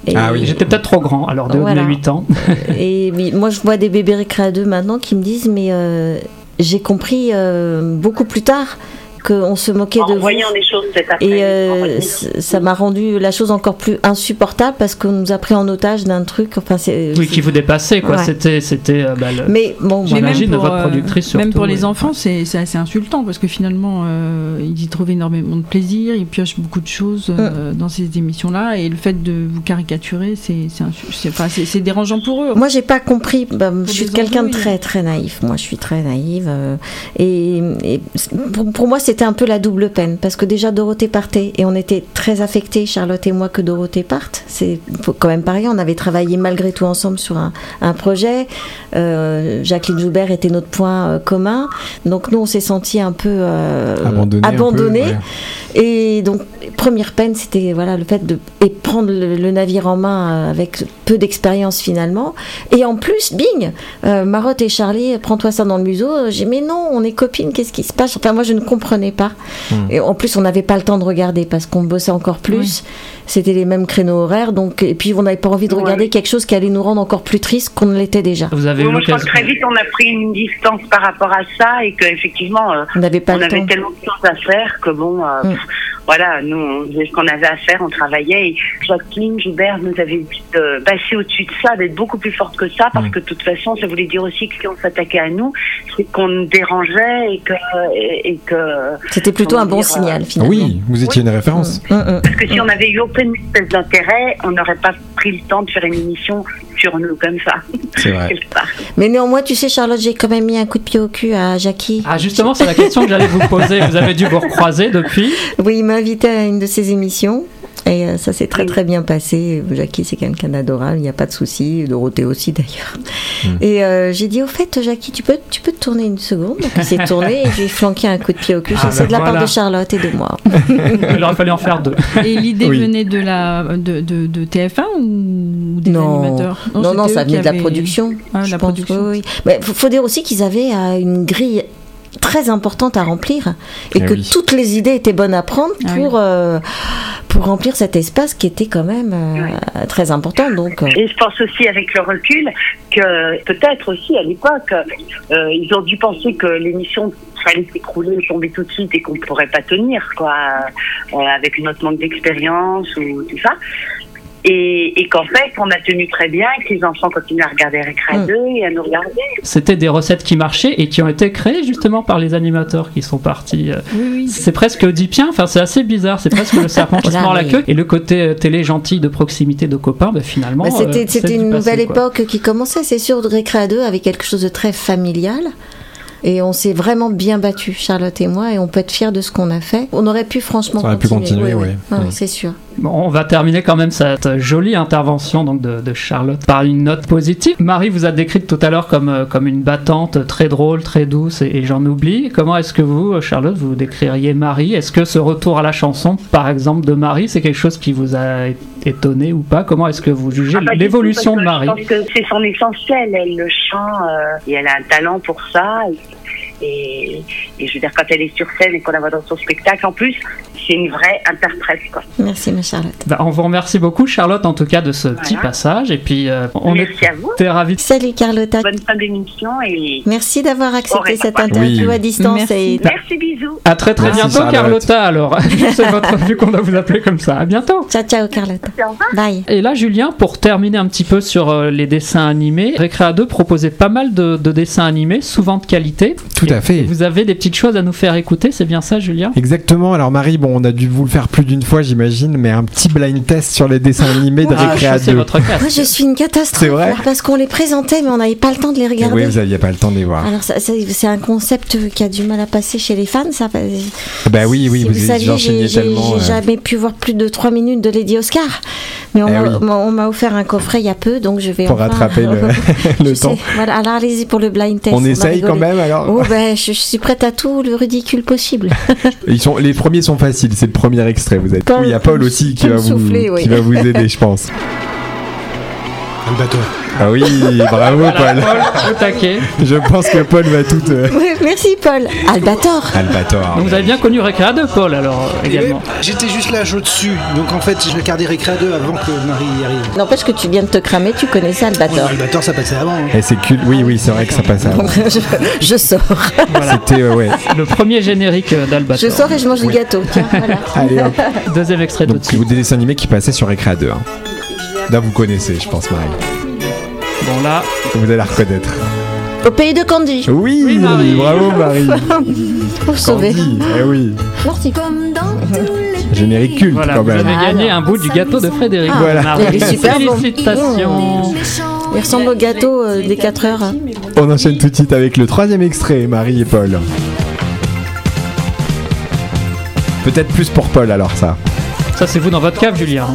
Et ah oui, j'étais peut-être trop grand, alors de voilà. huit ans.
Et moi, je vois des bébés récréa deux maintenant qui me disent, mais euh, j'ai compris euh, beaucoup plus tard qu'on se moquait
en
de vous.
voyant des choses cet après.
Et euh, ça m'a rendu la chose encore plus insupportable parce qu'on nous a pris en otage d'un truc. Enfin, c'est,
oui,
c'est...
qui vous dépassait, quoi. Ouais. C'était, c'était. Euh, bah, le...
Mais bon,
j'imagine pour, votre productrice surtout.
Même pour les
ouais.
enfants, c'est, c'est assez insultant parce que finalement, euh, ils y trouvent énormément de plaisir, ils piochent beaucoup de choses euh, mm. dans ces émissions-là, et le fait de vous caricaturer, c'est, c'est, c'est, enfin, c'est, c'est dérangeant pour eux.
Moi, j'ai pas compris. Bah, je suis quelqu'un de très, très naïf. Moi, je suis très naïve, euh, et, et pour, pour moi, c'était un peu la double peine parce que déjà Dorothée partait et on était très affectés, Charlotte et moi, que Dorothée parte. C'est quand même pareil, on avait travaillé malgré tout ensemble sur un, un projet. Euh, Jacqueline Joubert était notre point euh, commun, donc nous on s'est sentis un peu euh, abandonnés. Abandonné, ouais. Et donc première peine, c'était voilà le fait de et prendre le, le navire en main avec peu d'expérience finalement. Et en plus, bing, euh, Marotte et Charlie, prends-toi ça dans le museau. J'ai dit, mais non, on est copines, qu'est-ce qui se passe? Enfin moi je ne comprenais pas. Mmh. Et en plus on n'avait pas le temps de regarder parce qu'on bossait encore plus. Oui. C'était les mêmes créneaux horaires, donc et puis on n'avait pas envie de regarder ouais. quelque chose qui allait nous rendre encore plus tristes qu'on ne l'était déjà.
Vous avez
oui,
eu
moi, je crois que très vite on a pris une distance par rapport à ça et qu'effectivement euh, on, avait, pas on avait tellement de choses à faire que bon, euh, mmh. pff, voilà, nous on faisait ce qu'on avait à faire, on travaillait, et Jacqueline Joubert nous avait dit de passer au-dessus de ça, d'être beaucoup plus forte que ça, parce mmh. que de toute façon ça voulait dire aussi que si on s'attaquait à nous, c'est qu'on nous dérangeait et que, et, et que
c'était plutôt un bon dire, signal finalement.
Oui, vous étiez oui. une référence.
Mmh. Mmh.
Parce que si on avait eu aucune espèce d'intérêt, on n'aurait pas pris le temps de faire une émission sur nous comme ça.
C'est vrai.
Mais néanmoins, tu sais, Charlotte, j'ai quand même mis un coup de pied au cul à Jackie.
Ah, justement, c'est la question que j'allais vous poser. Vous avez dû vous recroiser depuis? Oui,
il m'a invité à une de ses émissions. Et euh, ça s'est très très bien passé. Jackie, c'est quelqu'un d'adorable, il n'y a pas de souci. Dorothée aussi d'ailleurs. Mmh. Et euh, j'ai dit, au fait, Jackie, tu peux, tu peux te tourner une seconde? Donc il s'est tourné et je lui ai flanqué un coup de pied au cul. Ah, c'est ben de la voilà. part de Charlotte et de moi.
Il aurait fallu en faire deux.
Et l'idée oui. venait de, la, de, de, de T F un ou des
non.
animateurs?
Non, non, non ça venait de avait... la production.
Ah, la pense, production.
Oui. Mais il faut dire aussi qu'ils avaient euh, une grille très importante à remplir et ah que oui. toutes les idées étaient bonnes à prendre pour, ah oui. euh, pour remplir cet espace qui était quand même euh, oui. très important. Donc, euh...
Et je pense aussi avec le recul que peut-être aussi à l'époque euh, ils ont dû penser que l'émission fallait s'écrouler, tomber tout de suite et qu'on ne pourrait pas tenir quoi, euh, avec notre manque d'expérience ou tout ça. Et, et qu'en fait, on a tenu très bien et que les enfants continuent à regarder Récréa deux mmh. et à nous regarder.
C'était des recettes qui marchaient et qui ont été créées justement par les animateurs qui sont partis.
Oui, oui.
C'est presque oedipien, enfin c'est assez bizarre, c'est presque le serpent qui se mord la queue. Et le côté télé gentil de proximité de copains, bah, finalement.
Bah, c'était
euh,
c'était une
passé,
nouvelle
quoi.
époque qui commençait, c'est sûr, de Récréa deux avec quelque chose de très familial. Et on s'est vraiment bien battu, Charlotte et moi, et on peut être fiers de ce qu'on a fait. On aurait pu franchement
Ça aurait
continuer.
pu continuer, oui.
oui.
oui.
oui c'est sûr.
Bon, on va terminer quand même cette jolie intervention donc de, de Charlotte par une note positive. Marie vous a décrite tout à l'heure comme, comme une battante très drôle, très douce, et, et j'en oublie. Comment est-ce que vous, Charlotte, vous décririez Marie? Est-ce que ce retour à la chanson, par exemple, de Marie, c'est quelque chose qui vous a étonné ou pas? Comment est-ce que vous jugez ah, l'évolution
tout,
de Marie?
Je pense que c'est son essentiel. Elle le chante euh, et elle a un talent pour ça. Et... Et, et je veux dire, quand elle est sur scène et qu'on la voit dans son spectacle, en plus, c'est une vraie interprète, quoi.
Merci, ma Charlotte.
Bah, on vous remercie beaucoup, Charlotte, en tout cas, de ce voilà. petit passage. Et puis, euh, on
Merci à vous.
était ravis.
Salut, Carlotta.
Bonne fin d'émission. Et...
Merci d'avoir accepté cette interview oui. à distance.
Merci.
Et...
Merci, bisous.
À très, très
Merci,
bientôt,
Charlotte.
Carlotta, alors. C'est votre vu qu'on doit vous appeler comme ça. À bientôt.
Ciao, ciao, Carlotta. Bye.
Et là, Julien, pour terminer un petit peu sur euh, les dessins animés, Récréa deux proposait pas mal de, de dessins animés, souvent de qualité.
Tout à fait.
Vous avez des petites choses à nous faire écouter, c'est bien ça, Julien?
Exactement. Alors Marie, bon, on a dû vous le faire plus d'une fois, j'imagine, mais un petit blind test sur les dessins animés de
ah,
Récréa deux.
Votre cas.
Moi, je suis une catastrophe.
C'est vrai.
Parce qu'on les présentait, mais on n'avait pas le temps de les regarder.
Oui, vous n'aviez pas le temps de les voir.
Alors, ça, ça, c'est un concept qui a du mal à passer chez les fans, ça.
Bah oui, oui,
si
vous,
vous saviez,
enchaîniez
j'ai,
tellement.
J'ai euh... jamais pu voir plus de trois minutes de Lady Oscar. Mais on, eh m'a, oui. on m'a offert un coffret il y a peu, donc je vais
pour
enfin,
rattraper le, le temps.
Sais, voilà, alors allez-y pour le blind test.
On, on essaye quand même alors.
Oh ben, je, je suis prête à tout le ridicule possible.
Ils sont, les premiers sont faciles, c'est le premier extrait. Vous êtes.
Paul,
oui, il y a Paul aussi qui va vous,
souffler, oui.
qui va vous aider, je pense.
Albator.
Ah oui, bravo
Voilà,
Paul.
Paul, au taquet.
Je pense que Paul va tout. Euh...
Oui, merci Paul. Albator.
Albator.
Donc vous avez bien connu Récréa deux, Paul, alors euh, également.
J'étais juste là, au-dessus. Donc en fait, je regardais Récréa deux avant que Marie y arrive.
N'empêche que tu viens de te cramer, tu connaissais Albator.
Ouais, Albator, ça passait avant. Hein.
Et c'est cul... Oui, oui, c'est vrai que ça passait avant.
je, je sors.
Voilà.
C'était, euh, ouais.
Le premier générique d'Albator.
Je sors et je mange
oui.
du gâteau. Tiens, voilà.
Allez, hop.
Deuxième extrait.
Donc, c'est des dessins animés qui passaient sur Récréa deux. Hein. Là, vous connaissez, je pense, Marie.
Bon, là.
Vous allez la reconnaître.
Au pays de Candy.
Oui, oui Marie. Bravo, Marie.
Pour sauver.
Candy, eh oui.
Merci.
Générique culte,
voilà,
quand même.
Vous avez gagné un bout du gâteau de Frédéric.
Ah,
voilà.
Il est super bon.
Félicitations.
Il ressemble au gâteau euh, des quatre heures.
On enchaîne tout de suite avec le troisième extrait, Marie et Paul. Peut-être plus pour Paul, alors, ça.
Ça, c'est vous dans votre cave, Julien.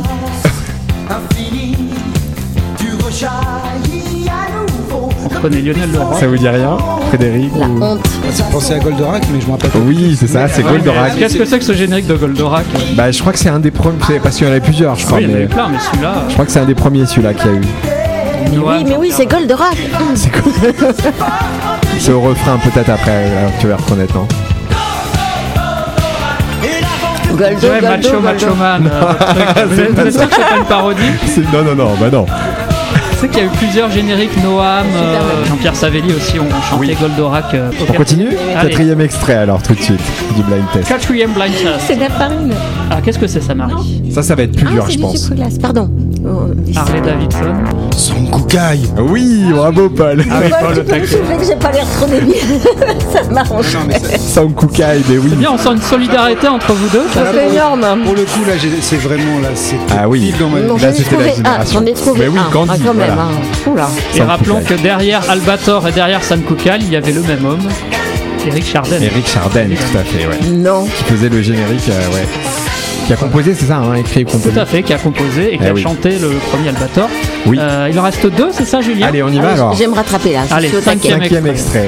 On reconnaît Lionel Leroy.
Ça vous dit rien, Frédéric?
La
ou...
honte.
C'est pensé à Goldorak, mais je me rappelle pas.
Oui, c'est ça, c'est
Ouais,
Goldorak.
Qu'est-ce que c'est que ce générique de Goldorak?
Bah, je crois que c'est un des premiers, parce qu'il y en avait plusieurs, je crois.
Oui, il y en
mais...
avait plein, mais celui-là.
Je crois que c'est un des premiers, celui-là, qu'il y a eu.
Mais oui, mais oui, c'est Goldorak.
C'est cool. C'est au refrain, peut-être après, alors tu vas reconnaître, non?
Goldo,
Ouais,
Goldo,
Macho,
Goldo.
Macho Man. euh, Vous êtes vous êtes sûr que c'est pas une parodie?
C'est- Non, non, non, bah non.
Tu sais qu'il y a eu plusieurs génériques, Noam, euh, Jean-Pierre Savelli aussi ont chanté
Oui.
Goldorak. euh, au
On continue?
Allez.
Quatrième extrait, alors, tout de suite, du blind test.
Quatrième blind test.
C'est de la farine.
Ah, qu'est-ce que c'est ça, Marie?
Ça, ça va être plus
Ah,
dur,
c'est
je
du
pense.
sucre glace, pardon. Oh, dis-
Harley Davidson.
Son Kukai.
Oui, bravo, Paul.
Ah oui,
Paul,
Paul,
tu
au
peux me
taquet.
souffler que j'ai pas l'air trop débile. Ça m'arrange.
Sang Kukai, mais oui.
C'est bien, on sent une solidarité entre vous deux. Ça,
C'est énorme.
Pour le coup, là, j'ai- c'est vraiment là. C'est
Ah oui.
pile dans ma vie.
Non,
Là,
j'en ai
c'était
trouvé
la
un.
génération.
J'en ai trouvé
Mais oui,
un.
Candy,
Ah, quand même.
voilà.
hein. Oula.
Et
Sang
rappelons
Kukai.
que derrière Albator et derrière San Kukal, il y avait le même homme, Eric Chardin.
Eric Chardin, tout à fait, ouais.
Non.
Qui faisait le générique, euh, ouais. Qui a composé, c'est ça, hein, écrit et composé.
Tout à fait, qui a composé et qui
Eh
a
oui.
chanté le premier Albator.
Oui.
Euh, il en reste deux, c'est ça, Julien?
Allez, on y va
Allez,
alors.
je vais me rattraper là. je
Allez,
suis au taquet.
cinquième.
Cinquième extrait.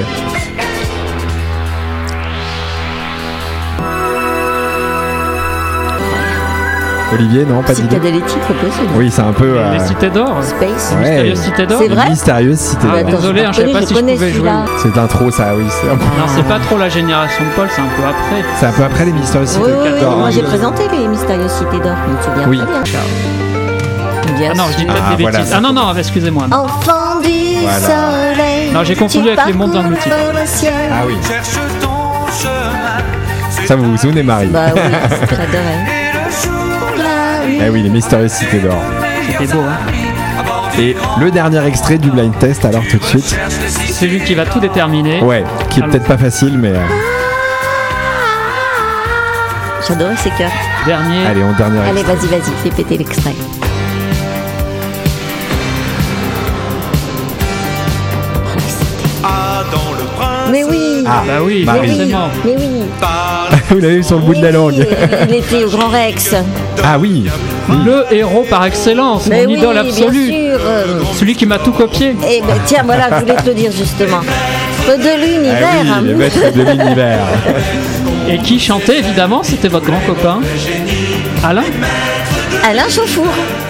Olivier, non, pas d'idée.
Psychédélique, c'est possible.
Oui, c'est un peu. euh,
Les Cités d'Or.
Space.
Ouais.
Mystérieuse Cité d'Or.
C'est vrai
Mystérieuse Cité
Ah,
d'Or.
désolé, hein, je savais pas si je
connais
pouvais jouer.
celui-là.
C'est l'intro, ça, oui. C'est un, peu...
Non, c'est pas trop la génération de Paul, c'est un peu après.
c'est un peu après les Mystérieuses
Oui,
Cités
oui, oui,
d'Or.
moi
hein.
j'ai présenté les Mystérieuses Cités d'Or, je me souviens
Oui.
très bien. Bien
Ah non, je dis
sûr.
peut-être
Ah,
des
voilà,
bêtises.
ça
Ah non, non, excusez-moi. non.
Enfant du
Voilà.
soleil.
Non, j'ai confondu
tu
avec les mondes
parcours
engloutis.
le ciel.
Ah oui. Ça, vous vous souvenez, Marie?
Bah oui, j'adorais.
Eh oui, les Mystérieuses Cités d'Or.
C'était beau, hein.
Et le dernier extrait du blind test, alors tout de suite.
C'est lui qui va tout déterminer.
Ouais, qui est
Alors.
peut-être pas facile, mais. euh,
J'adorais ces cœurs.
Dernier.
Allez, on dernier
Allez,
extrait.
vas-y, vas-y, fais péter l'extrait. Mais oui.
Ah,
Bah oui,
Marie.
Mais oui,
forcément.
mais oui.
Vous l'avez eu sur le bout de la
Oui,
langue.
Il était au Grand Rex.
Ah oui.
Le héros par excellence,
Mais
mon
oui,
idole
bien
absolue.
sûr. euh,
Celui qui m'a tout copié.
Eh ben tiens, voilà, je voulais te le dire justement. De l'univers.
Ah oui, les maîtres de l'univers.
Et qui chantait évidemment, c'était votre grand copain Alain.
Alain Chauffour.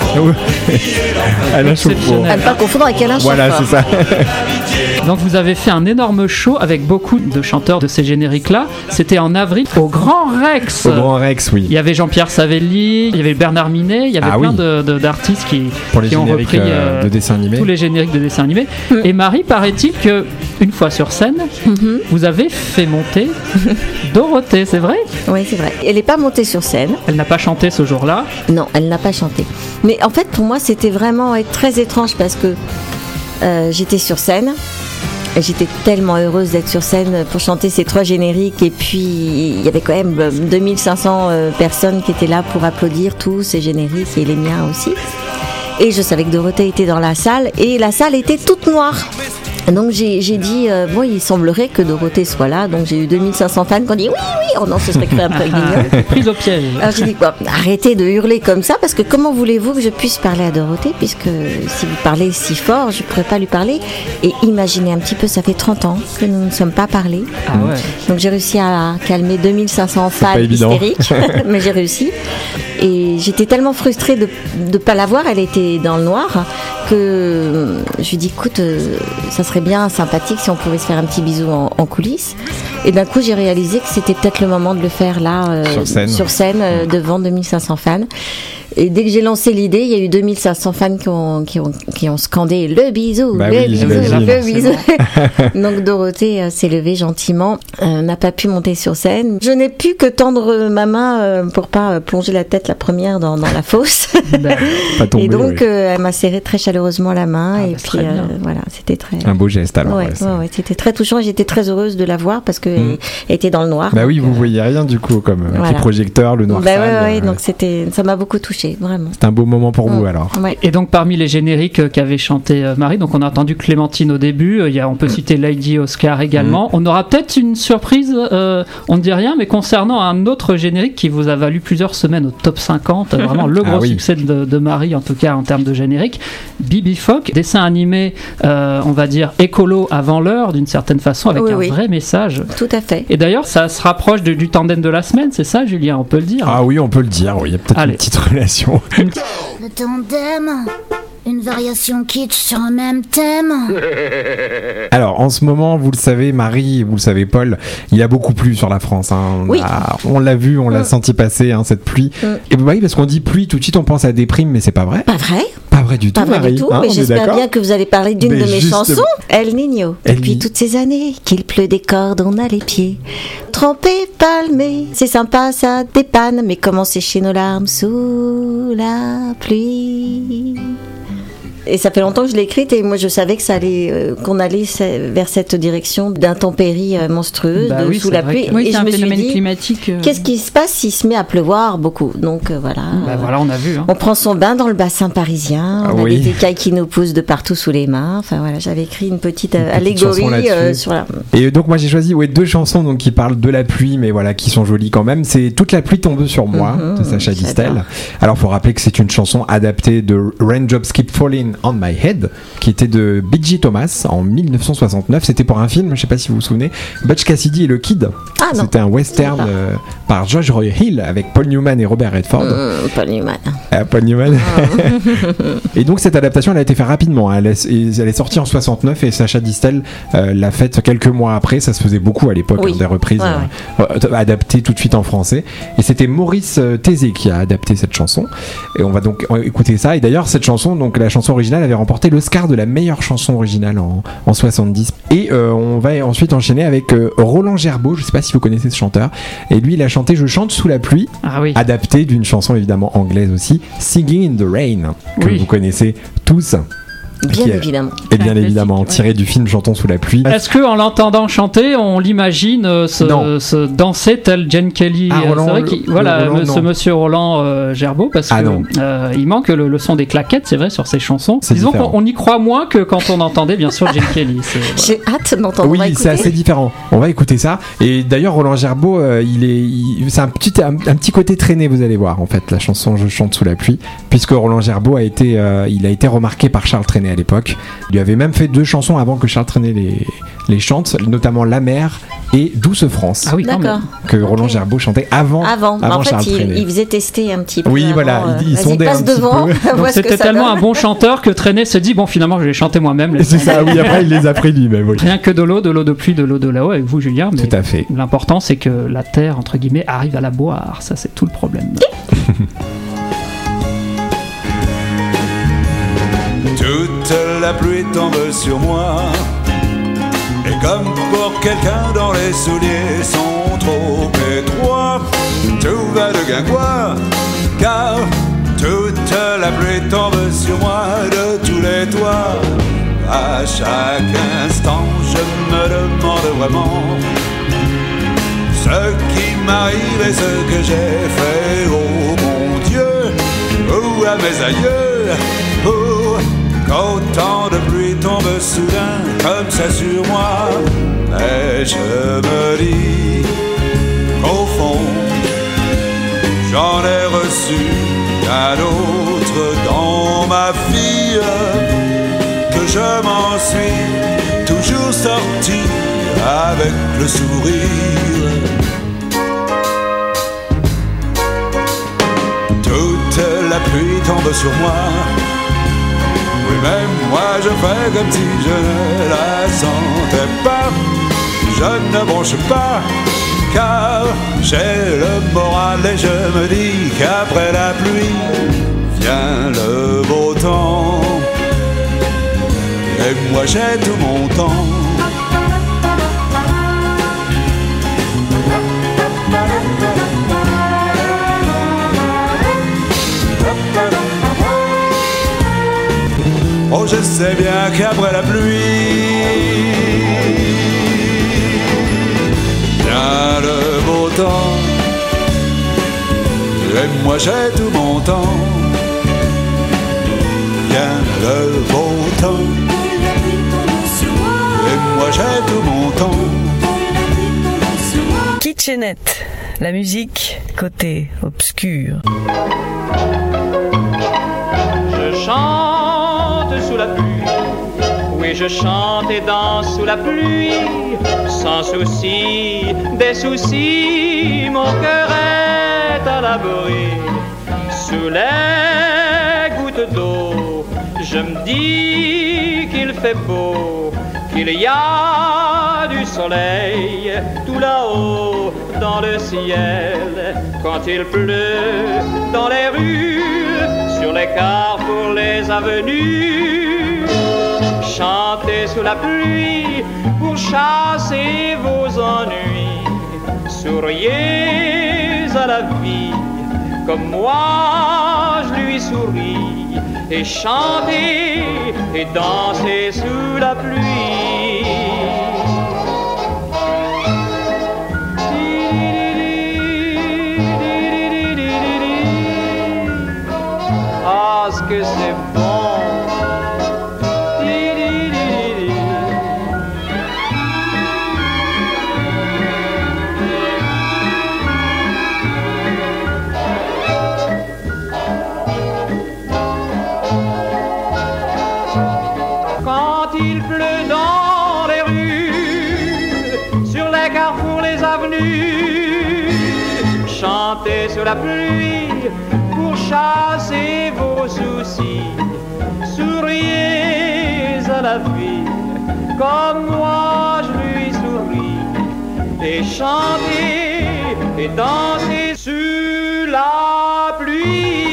Alain Chauffour.
Exceptionnel.
À ne pas confondre avec Alain
Voilà,
Chauffour.
c'est ça.
Donc vous avez fait un énorme show avec beaucoup de chanteurs de ces génériques-là. C'était en avril au Grand Rex.
Au Grand Rex, oui.
Il y avait Jean-Pierre Savelli, il y avait Bernard Minet, il y avait
Ah
plein
oui.
de- de- d'artistes qui,
Pour les
qui ont
génériques
repris
euh,
euh,
de dessins animés.
tous les génériques de dessins animés. Et Marie, paraît-il que une fois sur scène,
Mhm.
vous avez fait monter Dorothée, c'est vrai?
Oui, c'est vrai. Elle n'est pas montée sur scène.
Elle n'a pas chanté ce jour-là.
Non, elle n'a pas chanté. Mais en fait, pour moi, c'était vraiment très étrange parce que euh, j'étais sur scène. Et j'étais tellement heureuse d'être sur scène pour chanter ces trois génériques. Et puis, il y avait quand même euh, deux mille cinq cents euh, personnes qui étaient là pour applaudir tous ces génériques et les miens aussi. Et je savais que Dorothée était dans la salle et la salle était toute noire. Donc j'ai j'ai dit, euh, bon, il semblerait que Dorothée soit là. Donc j'ai eu deux mille cinq cents fans qui ont dit oui, oui, oh non, ce serait un peu mignon.
Prise au piège.
Alors j'ai dit quoi, arrêtez de hurler comme ça parce que comment voulez-vous que je puisse parler à Dorothée puisque si vous parlez si fort, je ne pourrais pas lui parler. Et imaginez un petit peu, ça fait trente ans que nous ne sommes pas parlé.
Ah ouais.
Donc j'ai réussi à calmer deux mille cinq cents fans
pas évident.
hystériques, mais j'ai réussi. Et j'étais tellement frustrée de ne pas la voir, elle était dans le noir, que je lui ai dit, écoute, euh, ça serait bien sympathique si on pouvait se faire un petit bisou en, en coulisses. Et d'un coup, j'ai réalisé que c'était peut-être le moment de le faire là, euh,
sur scène,
sur scène euh, devant deux mille cinq cents fans. Et dès que j'ai lancé l'idée, il y a eu deux mille cinq cents fans qui ont, qui ont, qui ont scandé le bisou,
bah
le
oui,
bisou, le bisou. Donc Dorothée euh, s'est levée gentiment, euh, n'a pas pu monter sur scène. Je n'ai pu que tendre ma main euh, pour pas euh, plonger la tête la première dans, dans la fosse.
Pas tomber,
et donc
oui.
euh, elle m'a serré très chaleureusement la main.
Ah,
et
bah,
puis euh, voilà, c'était très...
Un beau geste alors.
Ouais,
ouais,
ouais, ouais, c'était très touchant et j'étais très heureuse de la voir parce qu'elle
Mm.
était dans le noir.
Bah
donc,
oui, vous
euh,
voyez rien du coup, comme
voilà.
les projecteurs, le noir
bah,
sale.
ouais, ouais,
euh,
donc c'était, ça m'a beaucoup touchée, vraiment.
C'est un beau moment pour vous alors.
Ouais.
Et donc parmi les génériques euh, qu'avait chanté euh, Marie, donc on a entendu Clémentine au début, euh, il y a, on peut citer Lady Oscar également. On aura peut-être une surprise, euh, on ne dit rien, mais concernant un autre générique qui vous a valu plusieurs semaines au top cinquante, euh, vraiment le gros
Ah oui.
succès de, de Marie en tout cas en termes de générique. Bibi Phoque, dessin animé, euh, on va dire écolo avant l'heure d'une certaine façon, avec
Oui,
un
oui.
vrai message.
Tout à fait.
Et d'ailleurs ça se rapproche de- du tandem de la semaine, c'est ça Julien, on peut le dire.
Ah oui, on peut le dire, oui, il y a peut-être
Allez.
une petite relation.
Le tandem, une variation kitsch sur un même thème.
Alors, en ce moment, vous le savez, Marie, vous le savez, Paul, il a beaucoup plu sur la France. Hein. On,
Oui.
a- on l'a vu, on l'a
Mm.
senti passer, hein, cette pluie.
Mm.
Et bah oui, parce qu'on dit pluie, tout de suite on pense à déprime, mais c'est pas vrai.
Pas vrai
Pas vrai du tout,
Pas vrai
Marie.
du tout,
hein,
mais
on est
j'espère
d'accord.
bien que vous allez parler d'une
Mais
de mes
justement.
chansons, El Niño.
El
Depuis
Ni-
toutes ces années qu'il pleut des cordes, on a les pieds trempés, palmés. C'est sympa, ça dépanne, mais comment sécher nos larmes sous la pluie? Et ça fait longtemps que je l'ai écrite et moi je savais que ça allait, euh, qu'on allait se- vers cette direction d'intempéries euh, monstrueuses,
Bah
de
oui,
sous
c'est
la
vrai
pluie.
que-
Oui,
et
c'est
je
un
me suis
phénomène
dit,
climatique. euh,
qu'est-ce qui se passe s'il se met à pleuvoir beaucoup? Donc euh, voilà.
Bah
euh,
voilà, on a vu. Hein.
On prend son bain dans le bassin parisien, on
Ah
a
oui.
des écailles qui nous poussent de partout sous les mains. Enfin voilà, j'avais écrit une petite, euh,
Une petite chanson
allégorie euh,
là-dessus.
sur la.
Et donc moi j'ai choisi ouais, deux chansons donc, qui parlent de la pluie, mais voilà, qui sont jolies quand même. C'est Toute la pluie tombe sur moi,
Mhm,
de Sacha
j'adore.
Distel. Alors faut rappeler que c'est une chanson adaptée de Raindrops Keep Falling on My Head, qui était de B G Thomas en dix-neuf cent soixante-neuf. C'était pour un film, je sais pas si vous vous souvenez, Butch Cassidy et le Kid.
Ah non.
C'était un western euh, par George Roy Hill avec Paul Newman et Robert Redford.
Mmh, Paul Newman.
Ah, Paul Newman. Et donc cette adaptation elle a été faite rapidement, hein. elle, est, elle est sortie en soixante-neuf et Sacha Distel euh, l'a faite quelques mois après. Ça se faisait beaucoup à l'époque,
Oui.
hein, des reprises
Ouais,
euh, euh, adaptées tout de suite en français. Et c'était Maurice euh, Thésée qui a adapté cette chanson. Et on va donc euh, écouter ça. Et d'ailleurs cette chanson, donc la chanson originale avait remporté l'Oscar de la meilleure chanson originale en, en soixante-dix. Et euh, on va ensuite enchaîner avec euh, Roland Gerbeau. Je sais pas si vous connaissez ce chanteur. Et lui il a chanté Je chante sous la pluie,
Ah oui.
adapté d'une chanson évidemment anglaise aussi, Singing in the Rain, que
Oui.
vous connaissez tous.
Bien
Qui est-
évidemment.
Et bien
Classique,
évidemment,
ouais.
tiré du film Chantons sous la pluie.
Est-ce que en l'entendant chanter, on l'imagine euh, se,
Non.
se danser tel Jane Kelly?
Ah,
euh,
Roland,
c'est vrai
le-
qu'il-
le
voilà,
Roland,
ce
non.
monsieur Roland euh, Gerbeau, parce
Ah,
que
non.
euh, il manque le, le son des claquettes, c'est vrai, sur ses chansons.
C'est
Disons
différent.
qu'on on y croit moins que quand on entendait bien sûr Jane Kelly. C'est- voilà.
J'ai hâte d'entendre.
Oui,
On va
c'est
écouter.
assez différent. On va écouter ça. Et d'ailleurs, Roland Gerbeau, euh, il est, il- c'est un petit, un, un petit côté traîné, vous allez voir, en fait, la chanson Je chante sous la pluie, puisque Roland Gerbeau a été, euh, il a été remarqué par Charles Trenet à l'époque. Il lui avait même fait deux chansons avant que Charles Trenet les, les chante, notamment La Mer et Douce France.
Ah oui, quand
D'accord.
même.
Que Roland Gerbeau chantait avant,
Avant,
avant
en fait,
Charles
il,
Trenet.
il faisait tester un petit peu.
Oui,
avant,
voilà,
euh,
il- il
vas-y,
sondait
passe
un petit
devant,
peu.
vois
Donc
ce que
c'était
ça
tellement
donne.
un bon chanteur que Trenet se dit bon finalement je vais chanter moi-même.
C'est ça, oui, après il les a pris lui-même. Oui.
Rien que de l'eau, de l'eau de pluie, de l'eau de là-haut avec vous Julien. Mais
Tout à fait.
l'important c'est que la terre entre guillemets arrive à la boire. Ça c'est tout le problème.
Toute la pluie tombe sur moi. Et comme pour quelqu'un dont les souliers sont trop étroits, tout va de guingois, car toute la pluie tombe sur moi de tous les toits. À chaque instant, je me demande vraiment ce qui m'arrive et ce que j'ai fait, oh mon Dieu, ou à mes aïeux, pour qu'autant de pluie tombe soudain comme ça sur moi. Mais je me dis qu'au fond, j'en ai reçu un autre dans ma vie, que je m'en suis toujours sorti avec le sourire. la pluie tombe sur moi. Oui, même moi je fais comme si je ne la sentais pas. Je ne bronche pas, car j'ai le moral et je me dis qu'après la pluie vient le beau temps. Et moi j'ai tout mon temps. Oh, je sais bien qu'après la pluie vient le beau temps. Et moi j'ai tout mon temps. Vient le beau temps. Et moi j'ai tout mon temps.
Kitchenette, la musique côté obscur.
Je chante sous la pluie, oui je chante et danse sous la pluie, sans souci des soucis, mon cœur est à l'abri. Sous les gouttes d'eau, je me dis qu'il fait beau, qu'il y a du soleil tout là-haut dans le ciel. Quand il pleut dans les rues, sur les carrefours, les avenues, chantez sous la pluie pour chasser vos ennuis. Souriez à la vie comme moi je lui souris, et chantez et dansez sous la pluie. Ah, ce que c'est bon. Quand il pleut dans les rues, sur les carrefours, les avenues, chantez sous la pluie pour chasser vos soucis. Souriez à la vie comme moi je lui souris, et chantez et dansez sous la pluie.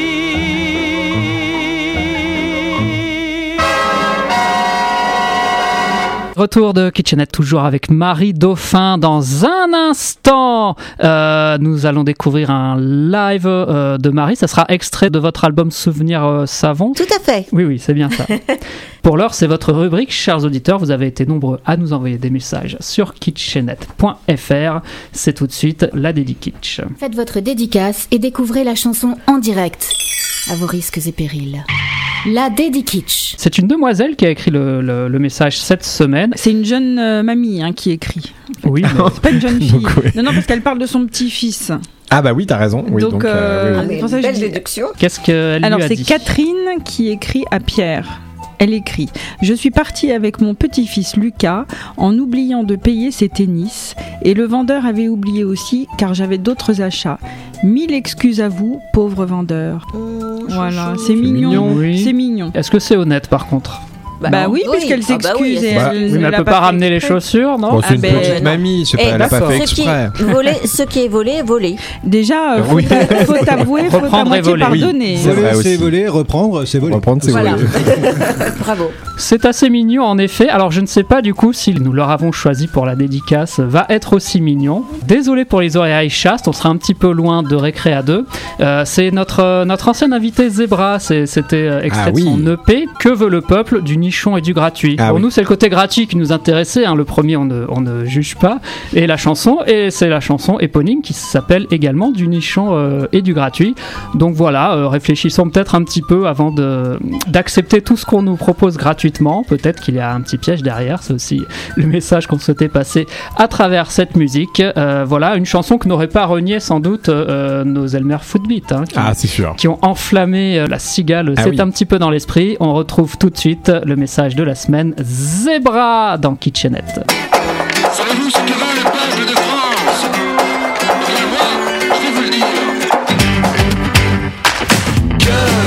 Retour de Kitchenette, toujours avec Marie Dauphin. Dans un instant, euh, nous allons découvrir un live euh, de Marie. Ça sera extrait de votre album Souvenirs euh, Savants.
Tout à fait.
Oui, oui, c'est bien ça. Pour l'heure, c'est votre rubrique, chers auditeurs. Vous avez été nombreux à nous envoyer des messages sur kitchenette point f r. C'est tout de suite la Dédikitsch.
Faites votre dédicace et découvrez la chanson en direct, à vos risques et périls. La Dédikitsch.
C'est une demoiselle qui a écrit le, le, le message cette semaine.
C'est une jeune euh, mamie hein, qui écrit. En fait.
Oui, mais...
c'est pas une jeune fille.
Donc, ouais.
Non, non, parce qu'elle parle de son petit-fils.
Ah bah oui, t'as raison. Oui,
donc,
donc, euh,
euh,
oui, oui.
c'est pour ça que
Belle
je dis-
déduction.
Qu'est-ce qu'elle
Alors
lui a
c'est
dit?
Catherine qui écrit à Pierre. Elle écrit « Je suis partie avec mon petit-fils Lucas en oubliant de payer ses tennis et le vendeur avait oublié aussi car j'avais d'autres achats. Mille excuses à vous, pauvre vendeur.
Mmh, »
Voilà,
chouchou.
c'est mignon,
mignon, oui.
c'est mignon.
Est-ce que c'est honnête par contre?
Bah, oui,
Oui.
puisqu'elle
Ah bah oui,
s'excuse et
bah,
elle,
Oui, mais elle
a
peut pas
fait
ramener les
exprès.
chaussures, non?
Bon, c'est
Ah
une
ben,
petite
non.
mamie, c'est pas,
Eh,
elle a pas
d'accord.
fait
Ce qui,
exprès.
est volé, ce qui est volé est volé.
Déjà, euh, faut,
Oui.
faut avouer, faut à
Reprendre et
moitié
voler.
pardonner.
C'est vrai
Voler, c'est
aussi.
voler, reprendre, c'est voler.
Reprendre, c'est
Voilà.
volé.
Bravo.
C'est assez mignon en effet. Alors je ne sais pas du coup si nous leur avons choisi pour la dédicace va être aussi mignon. Désolé pour les oreilles chastes, on sera un petit peu loin de Récré à deux. Euh, c'est notre, euh, notre ancienne invité Zebra, c'est, c'était euh, extrait
Ah
de
oui.
son E P Que veut le peuple, du nichon et du gratuit.
Ah
Pour
oui.
nous c'est le côté gratuit qui nous intéressait, hein. Le premier on ne, on ne juge pas. Et la chanson, et c'est la chanson éponyme qui s'appelle également du nichon euh, et du gratuit. Donc voilà, euh, réfléchissons peut-être un petit peu avant de, d'accepter tout ce qu'on nous propose gratuitement. Peut-être qu'il y a un petit piège derrière, c'est aussi le message qu'on souhaitait passer à travers cette musique. Euh, voilà, une chanson que n'aurait pas renié sans doute euh, nos Elmer Footbeat, hein, qui,
Ah, c'est sûr.
qui ont enflammé euh, la cigale.
Ah
C'est
oui.
un petit peu dans l'esprit. On retrouve tout de suite le message de la semaine, Zebra dans Kitchenette.
Savez-vous ce que veut le peuple de France? Eh bien moi, je vais vous le dire. Que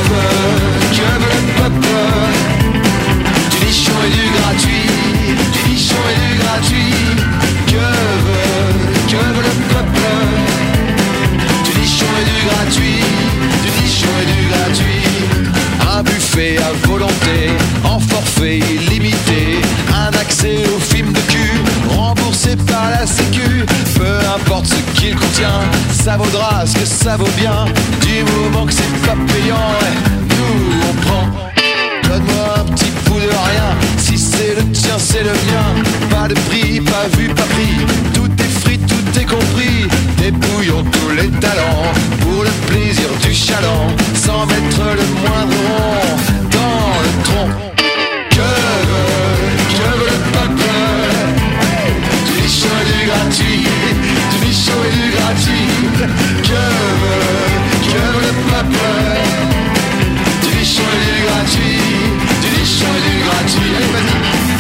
bouffé à volonté, en forfait illimité, un accès au film de cul, remboursé par la sécu. Peu importe ce qu'il contient, ça vaudra ce que ça vaut bien, du moment que c'est pas payant, ouais, nous on prend. Donne-moi un petit bout de rien, si c'est le tien c'est le mien. Pas de prix, pas vu, pas pris, tout est free, tout est compris. Débrouillons tous les talents, pour le plaisir du chaland, sans mettre le moindre rond dans le tronc. Que veut, que veut le peuple? Du lichon et du gratuit, du lichon et du gratuit. Que veut, que veut le peuple? Du lichon et du gratuit, du lichon et du gratuit. Allez, vas-y.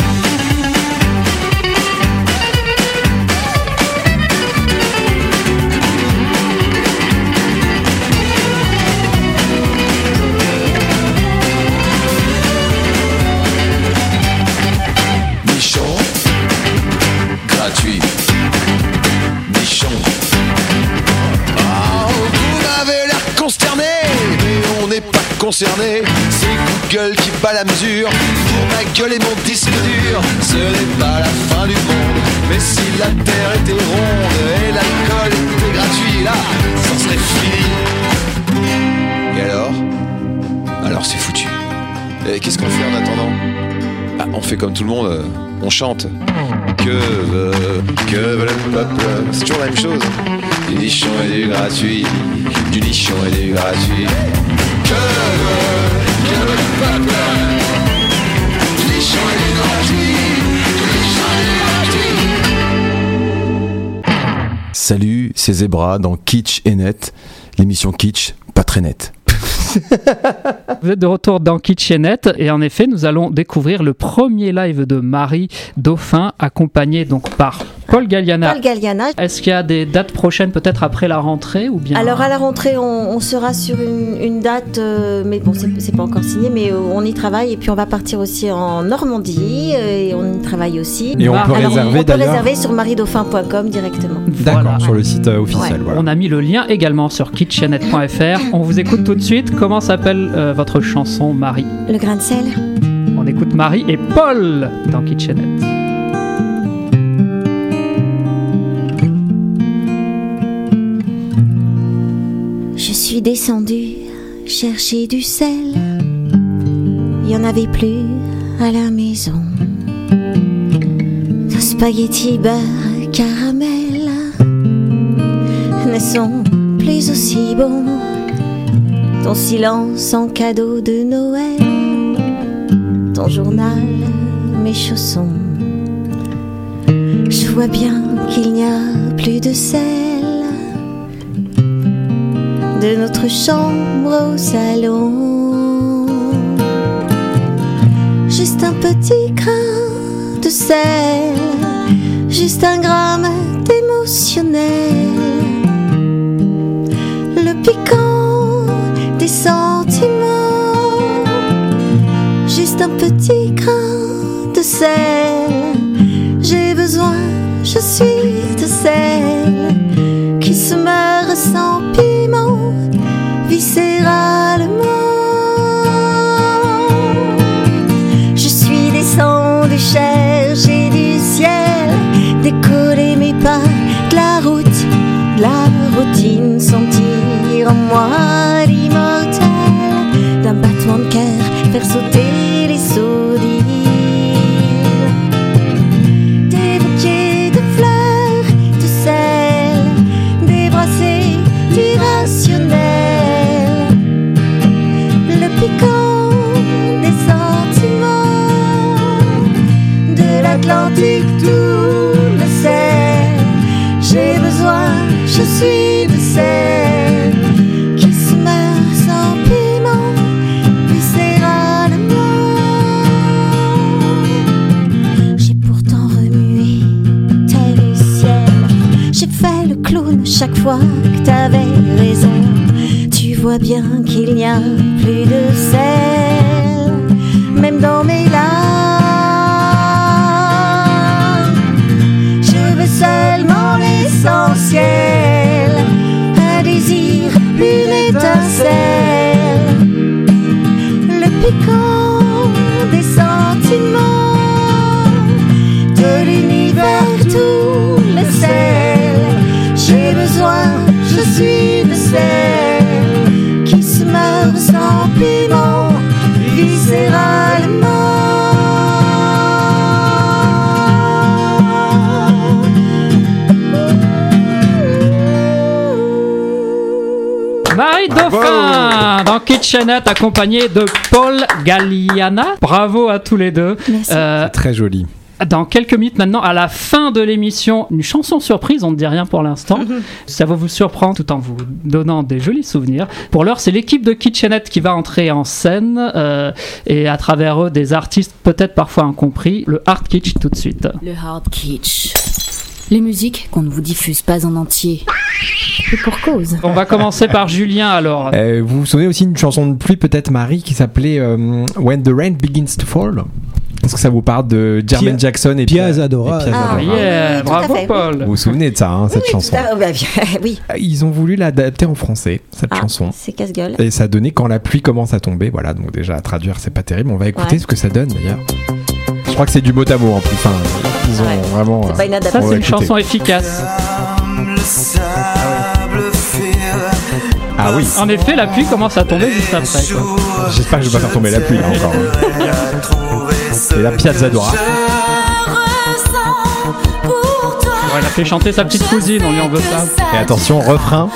Gratuit, nichon. Oh, vous m'avez l'air consterné, mais on n'est pas concerné. C'est Google qui bat la mesure pour ma gueule et mon disque dur. Ce n'est pas la fin du monde, mais si la terre était ronde et l'alcool était gratuit, là, ça serait fini. Et alors? Alors c'est foutu. Et qu'est-ce qu'on fait en attendant? Ah, on fait comme tout le monde, on chante. Que veut, que veut le peuple? C'est toujours la même chose. Du nichon et du gratuit, du nichon et du gratuit. Que veut, que veut le peuple? Du nichon et du gratuit, du nichon et du gratuit.
Salut, c'est Zebra dans Kitsch et Net, l'émission Kitsch, pas très nette.
Vous êtes de retour dans Kitchenette et en effet nous allons découvrir le premier live de Marie Dauphin accompagné donc par Paul Galliana.
Paul Galliana.
Est-ce qu'il y a des dates prochaines peut-être après la rentrée ou bien?
Alors à la rentrée on, on sera sur une, une date euh, mais bon c'est, c'est pas encore signé mais euh, on y travaille et puis on va partir aussi en Normandie euh, et on y travaille aussi.
Et on peut
Alors,
réserver
on, on peut
d'ailleurs
réserver sur marie dauphin point com directement.
D'accord,
Voilà.
sur le site euh, officiel.
Ouais.
Voilà.
On a mis le lien également sur kitchenette point f r. On vous écoute tout de suite. Comment s'appelle euh, votre chanson, Marie?
Le grain de sel.
On écoute Marie et Paul dans Kitchenette.
Je suis descendue chercher du sel. Il y en avait plus à la maison. Nos spaghettis beurre caramel ne sont plus aussi bons. Ton silence en cadeau de Noël, ton journal, mes chaussons. Je vois bien qu'il n'y a plus de sel. De notre chambre au salon, juste un petit grain de sel, juste un gramme d'émotionnel, le piquant des sentiments, juste un petit grain de sel. J'ai besoin, je suis de sel qui se meurt sans piment, viscéralement. Je suis descendue chercher du ciel, décoller mes pas de la route, de la routine, sentir en moi l'immortel d'un battement de cœur, faire sauter les sourires. Des bouquets de fleurs, de sel, des brassées d'irrationnel, le piquant des sentiments, de l'Atlantique tout le sel. J'ai besoin, je suis de sel qui se meurt sans piment, viscéralement. J'ai pourtant remué terre et ciel. J'ai fait le clown chaque fois que t'avais raison. Tu vois bien qu'il n'y a plus de sel, même dans mes larmes. Je veux seulement l'essentiel, un désir, une étincelle, le piquant des sentiments, de l'univers tout le sel. J'ai besoin, je suis de celle qui se meurt sans piment, viscéralement.
Marie Dauphin dans Kitchenette, accompagnée de Paul Galliana. Bravo à tous les deux. Euh,
C'est très joli.
Dans quelques minutes maintenant, à la fin de l'émission, une chanson surprise, on ne dit rien pour l'instant. Ça va vous surprendre tout en vous donnant des jolis souvenirs. Pour l'heure, c'est l'équipe de Kitchenette qui va entrer en scène euh, et à travers eux, des artistes peut-être parfois incompris. Le hard kitsch tout de suite.
Le hard kitsch. Les musiques qu'on ne vous diffuse pas en entier. Et pour cause.
On va commencer par Julien alors.
Euh, vous vous souvenez aussi d'une chanson de pluie, peut-être Marie, qui s'appelait euh, When the Rain Begins to Fall? Est-ce que ça vous parle de Jermaine
Pia,
Jackson et
Pia Zadora?
Ah, yeah, bravo Paul.
Vous vous souvenez de ça, hein, cette
oui,
chanson?
À, bah, oui.
Ils ont voulu l'adapter en français, cette
ah,
chanson.
C'est casse-gueule.
Et ça donnait Quand la pluie commence à tomber. Voilà, donc déjà à traduire, c'est pas terrible. On va écouter
ouais.
ce que ça donne d'ailleurs. Je crois que c'est du mot à mot en plus. Enfin, ils ont ouais. vraiment.
C'est
euh,
pas une adaptation.
Ça, c'est une chanson efficace.
Ah oui.
En effet, la pluie commence à tomber juste après. Quoi.
J'espère que je vais pas faire tomber la pluie là encore. Et la Pia Zadora.
Ouais, elle a fait chanter sa petite cousine, on lui en veut ça.
Et attention, refrain.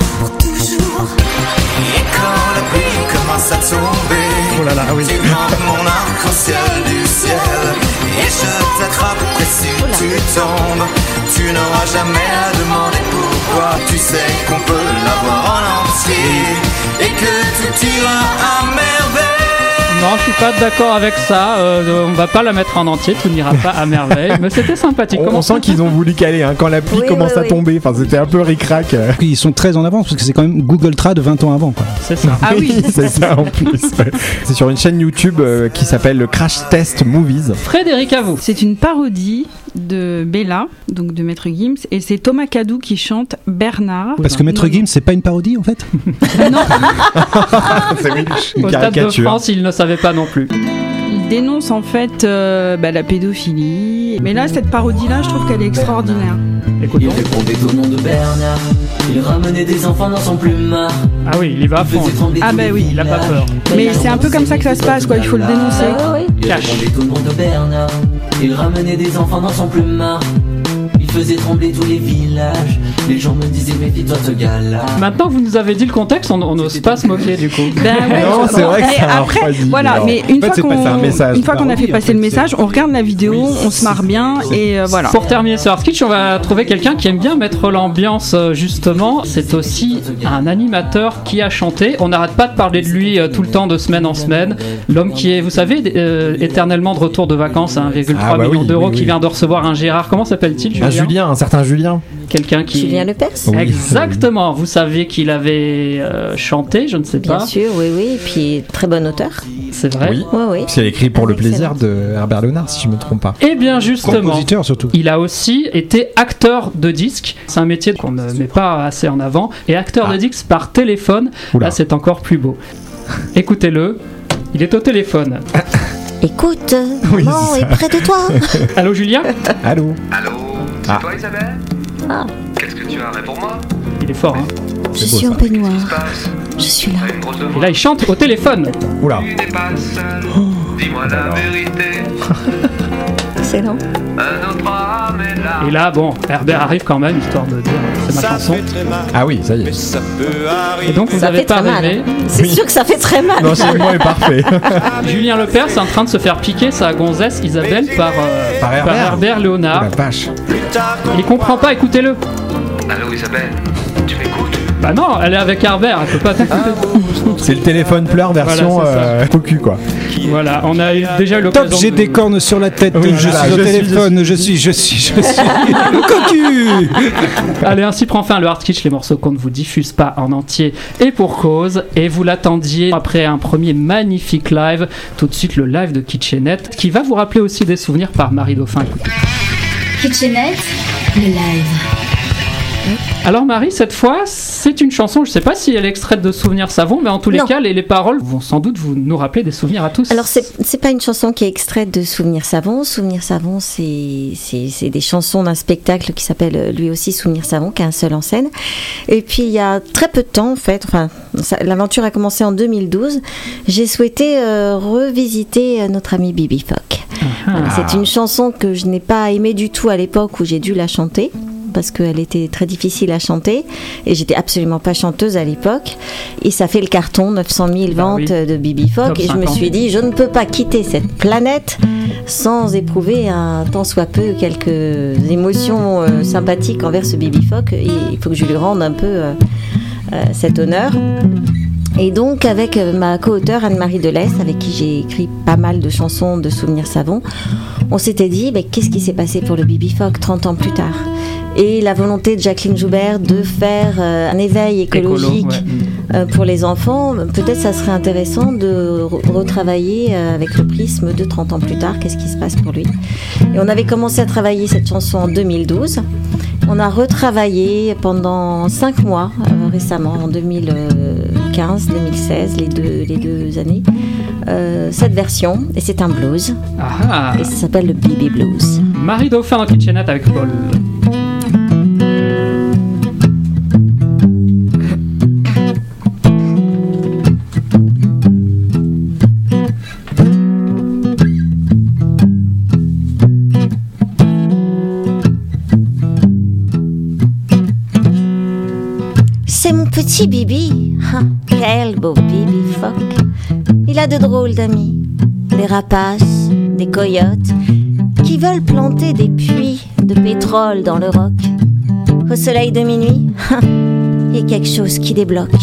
Oh là là, oui.
Mon arc-en-ciel du ciel et je t'attrape si tu tombes. Tu n'auras jamais à demander pourquoi. Tu sais qu'on peut l'avoir en entier et que tout ira à merveille.
Non, je suis pas d'accord avec ça. Euh, on va pas la mettre en entier, tout n'ira pas à merveille. Mais c'était sympathique.
On, on sent qu'ils ont voulu caler hein, quand la pluie
oui,
commence
oui,
à
oui.
tomber. Enfin, c'était un peu ric-rac.
Ils sont très en avance parce que c'est quand même Google Trad vingt ans avant. Quoi.
C'est ça.
Ah oui, c'est ça en plus. C'est sur une chaîne YouTube euh, qui s'appelle le Crash Test Movies.
Frédéric, à vous.
C'est une parodie de Bella, donc de Maître Gims, et c'est Thomas Cadou qui chante Bernard.
Parce que Maître
Non,
Gims, c'est pas une parodie en fait?
non.
C'est une
Au Stade de
caricature.
France, il ne savait pas non plus.
Il dénonce en fait euh, bah, la pédophilie. Mais là, cette parodie-là, je trouve qu'elle est extraordinaire.
Écoutons.
Il répondait au nom de Bernard. Il ramenait des enfants dans son plumard.
Ah oui, il y va à fond.
Ah bah oui,
il a pas peur.
Mais c'est un peu comme ça que ça se passe, quoi. Il faut le dénoncer.
Ah, oui.
Il répondait au nom de Bernard. Il ramenait des enfants dans son plumard. Il faisait trembler tous les villages. Les gens me disaient méfie-toi de ce gars-là.
Maintenant que vous nous avez dit le contexte, on on n'ose pas se moquer du coup.
Ben ouais,
Non, c'est vrai que
et
ça a
après,
refroidi,
voilà,
alors.
mais une
En fait,
fois
c'est
qu'on
pas ça, un message.
une fois qu'on a fait
Parodie,
passer
en
le
fait,
message, on regarde la vidéo, on se marre bien et euh, voilà.
Pour terminer ce hard kitsch, on va trouver quelqu'un qui aime bien mettre l'ambiance euh, justement. C'est aussi un animateur qui a chanté. On n'arrête pas de parler de lui euh, tout le temps, de semaine en semaine. L'homme qui est, vous savez, euh, éternellement de retour de vacances à un virgule trois
Ah bah
million
oui,
d'euros,
oui,
qui
oui.
vient de recevoir un Gérard. Comment s'appelle-t-il, Julien?
Un Julien, un certain Julien.
Quelqu'un qui...
Julien Lepers.
Oui.
Exactement. Vous saviez qu'il avait euh, chanté, je ne sais
Bien
pas.
sûr, oui, oui. Et puis, très bon auteur.
C'est vrai.
Oui.
Oui, oui.
C'est écrit pour le
Excellent.
plaisir de Herbert Léonard, si je me trompe pas.
Eh bien justement,
Compositeur surtout.
il a aussi été acteur de disques. C'est un métier qu'on ne met pas assez en avant. Et acteur
Ah.
de disques par téléphone,
Oula.
là c'est encore plus beau. Écoutez-le, il est au téléphone.
Écoute,
Oui,
maman
c'est
est
ça.
près de toi.
Allô Julien?
Allô.
Allô, c'est
Ah.
toi Isabelle?
Ah.
Qu'est-ce que tu as? Réponds-moi.
Il est fort, hein.
Je
C'est beau,
suis en
ça.
peignoir.
Qu'est-ce qui se passe?
Je suis là.
T'as une grosse
Et
demande.
là il chante au téléphone.
Oula.
Tu n'es pas seul. Dis-moi la
alors.
vérité.
Excellent.
Un autre âme est là.
Et là bon, Herbert arrive quand même, histoire de dire c'est ma chanson.
Ah oui, ça y est.
Ça peut arriver.
Et donc vous
Ça
n'avez
fait
pas
très mal.
rêvé.
C'est
Oui.
sûr que ça fait très mal.
L'enchaînement est parfait.
Julien Lepers est en train de se faire piquer sa gonzesse Isabelle par, euh,
Par Herbert.
Herbert
Oh
Léonard.
la vache.
Il comprend pas, écoutez-le.
Allô Isabelle, tu m'écoutes?
Bah non, elle est avec Herbert, elle peut pas t'écouter.
C'est le téléphone pleure version
Voilà, c'est ça.
euh, cocu quoi.
Voilà, on a eu, déjà eu l'occasion
Top, j'ai
de-
des cornes sur la tête.
Oui,
je
voilà,
suis au
je suis-
téléphone. Je suis, je suis, je suis. Cocu.
Allez, ainsi prend fin le hard kitsch, les morceaux qu'on ne vous diffuse pas en entier et pour cause. Et vous l'attendiez après un premier magnifique live, tout de suite le live de Kitchenette, qui va vous rappeler aussi des souvenirs par Marie Dauphin. Écoutez.
Kitchenette, le live.
Alors Marie, cette fois, c'est une chanson, je ne sais pas si elle est extraite de Souvenirs Savon, mais en tous les
Non.
cas, les, les paroles vont sans doute vous, nous rappeler des souvenirs à tous.
Alors c'est c'est pas une chanson qui est extraite de Souvenirs Savon. Souvenirs Savon, c'est c'est c'est des chansons d'un spectacle qui s'appelle euh, lui aussi Souvenirs Savon, qui est un seul en scène. Et puis il y a très peu de temps en fait, enfin ça- l'aventure a commencé en deux mille douze. J'ai souhaité euh, revisiter euh, notre ami Bibi Phoque. Voilà, c'est une chanson que je n'ai pas aimée du tout à l'époque où j'ai dû la chanter, parce qu'elle était très difficile à chanter et j'étais absolument pas chanteuse à l'époque, et ça fait le carton neuf cent mille
Bah
ventes
oui.
de Bibi Phoque,
Top
et je me
cinquante.
suis dit je ne peux pas quitter cette planète sans éprouver un tant soit peu quelques émotions euh, sympathiques envers ce Bibi Phoque, et il faut que je lui rende un peu euh, euh, cet honneur. Et donc avec euh, ma co-auteure Anne-Marie Delesse, avec qui j'ai écrit pas mal de chansons de Souvenirs Savon, on s'était dit mais qu'est-ce qui s'est passé pour le Bibi Phoque trente ans plus tard, et la volonté de Jacqueline Joubert de faire euh, un éveil écologique
Écolo, ouais.
euh, pour les enfants, peut-être ça serait intéressant de re- retravailler euh, avec le prisme de trente ans plus tard, qu'est-ce qui se passe pour lui. Et on avait commencé à travailler cette chanson en deux mille douze. On a retravaillé pendant cinq mois euh, récemment, en deux mille quinze deux mille seize, les deux, les deux années, euh, cette version, et c'est un blues,
Ah,
et ça s'appelle le Bibi Blues.
Marie Dauphin en kitchenette avec Paul.
C'est mon petit Bibi. Ah, quel beau Bibi Phoque. Il a de drôles d'amis, des rapaces, des coyotes, qui veulent planter des puits de pétrole dans le roc. Au soleil de minuit, ah, il y a quelque chose qui débloque.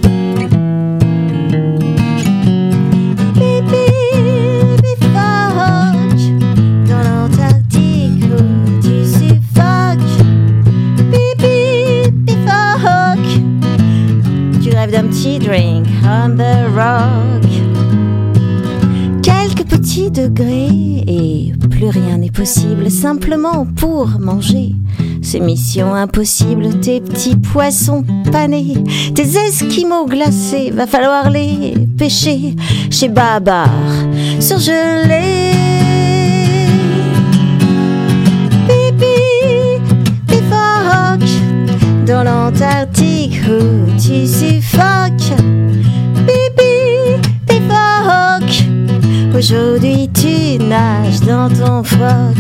Bibi, Bibi Phoque, dans l'Antarctique où tu suffoques. Bibi, Bibi Phoque, tu rêves d'un petit drink on the rock. Quelques petits degrés et plus rien n'est possible, simplement pour manger. Ces missions impossibles, tes petits poissons panés, tes esquimaux glacés, va falloir les pêcher chez Babar, surgelés. Bibi, Bibi Phoque, dans l'Antarctique où tu suffoques. Bibi, Bibi Phoque, aujourd'hui tu nages dans ton froc.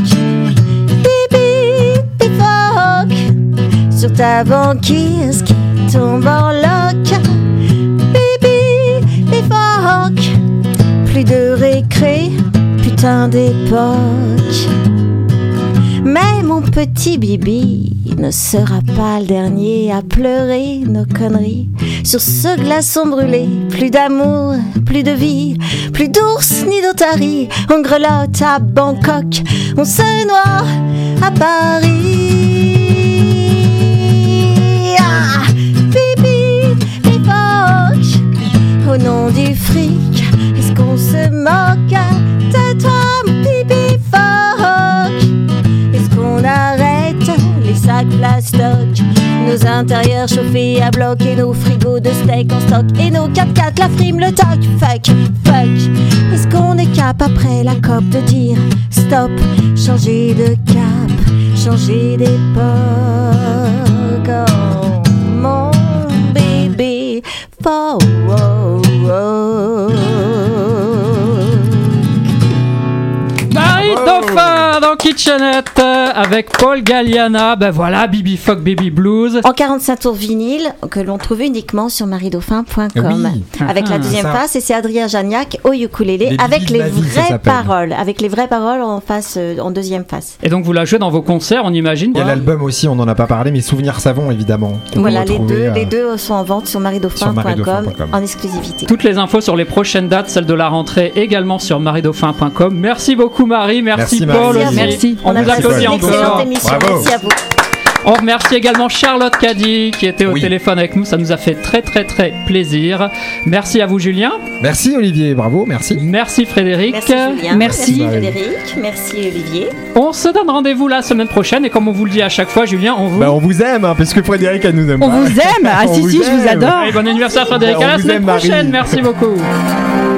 Bibi, Bibi Phoque, sur ta banquise qui tombe en loc. Bibi, Bibi Phoque, plus de récré, putain d'époque. Mais mon petit Bibi ne sera pas le dernier à pleurer nos conneries sur ce glaçon brûlé. Plus d'amour, plus de vie, plus d'ours ni d'otaries. On grelotte à Bangkok, on se noie à Paris. Ah, Bibi, Bibi Phoque, au nom du fric, est-ce qu'on se moque de toi, mon Bibi Phoque? Est-ce qu'on arrête les sacs plastoc, nos intérieurs chauffés à bloc et nos frigos de steak en stock et nos quatre-quatre, la frime, le toc? Fuck, fuck. Est-ce qu'on est cap après la COP de dire stop, changer de cap, changer d'époque? Oh, mon bébé Phoque.
Marie Dauphin dans Kitchenette euh, avec Paul Galliana. Ben voilà, Bibi Phoque, Baby Blues.
En quarante-cinq tours vinyle que l'on trouve uniquement sur marie dauphin point com,
Oui.
avec
Ah,
la deuxième
ça.
face, et c'est Adrien Janiac au ukulélé
Les
avec
Bibi
les
de ma vie, ça
vraies
s'appelle.
paroles, avec les vraies paroles en face, euh, en deuxième face.
Et donc vous la jouez dans vos concerts, on imagine.
Il y a l'album aussi, on n'en a pas parlé, mais Souvenirs Savon évidemment. qu'on
Voilà,
peut
les
retrouver,
deux,
euh,
les deux sont en vente sur marie dauphin point
Marie Dauphin
com
point com.
en exclusivité.
Toutes les infos sur les prochaines dates, celles de la rentrée également sur marie dauphin point com. Merci beaucoup Marie, merci,
Merci,
Paul
Marie.
aussi.
Merci.
On,
On a
vous
passé
applaudit
une
encore.
excellente émission.
Bravo.
Merci à vous.
On remercie également Charlotte Caddy qui était au
Oui.
téléphone avec nous. Ça nous a fait très très très plaisir. Merci à vous Julien.
Merci Olivier, bravo, merci.
Merci Frédéric.
Merci Julien.
Merci.
Merci Frédéric. Merci Olivier.
On se donne rendez-vous la semaine prochaine et comme on vous le dit à chaque fois Julien, on vous...
Bah, on vous aime, hein, parce que Frédéric, elle nous aime
On
pas.
vous aime. Ah
On
si
vous
si, je vous
aime.
adore.
Allez, bon anniversaire Frédéric.
On
À la
vous
semaine
aime, Marie.
prochaine. Merci beaucoup.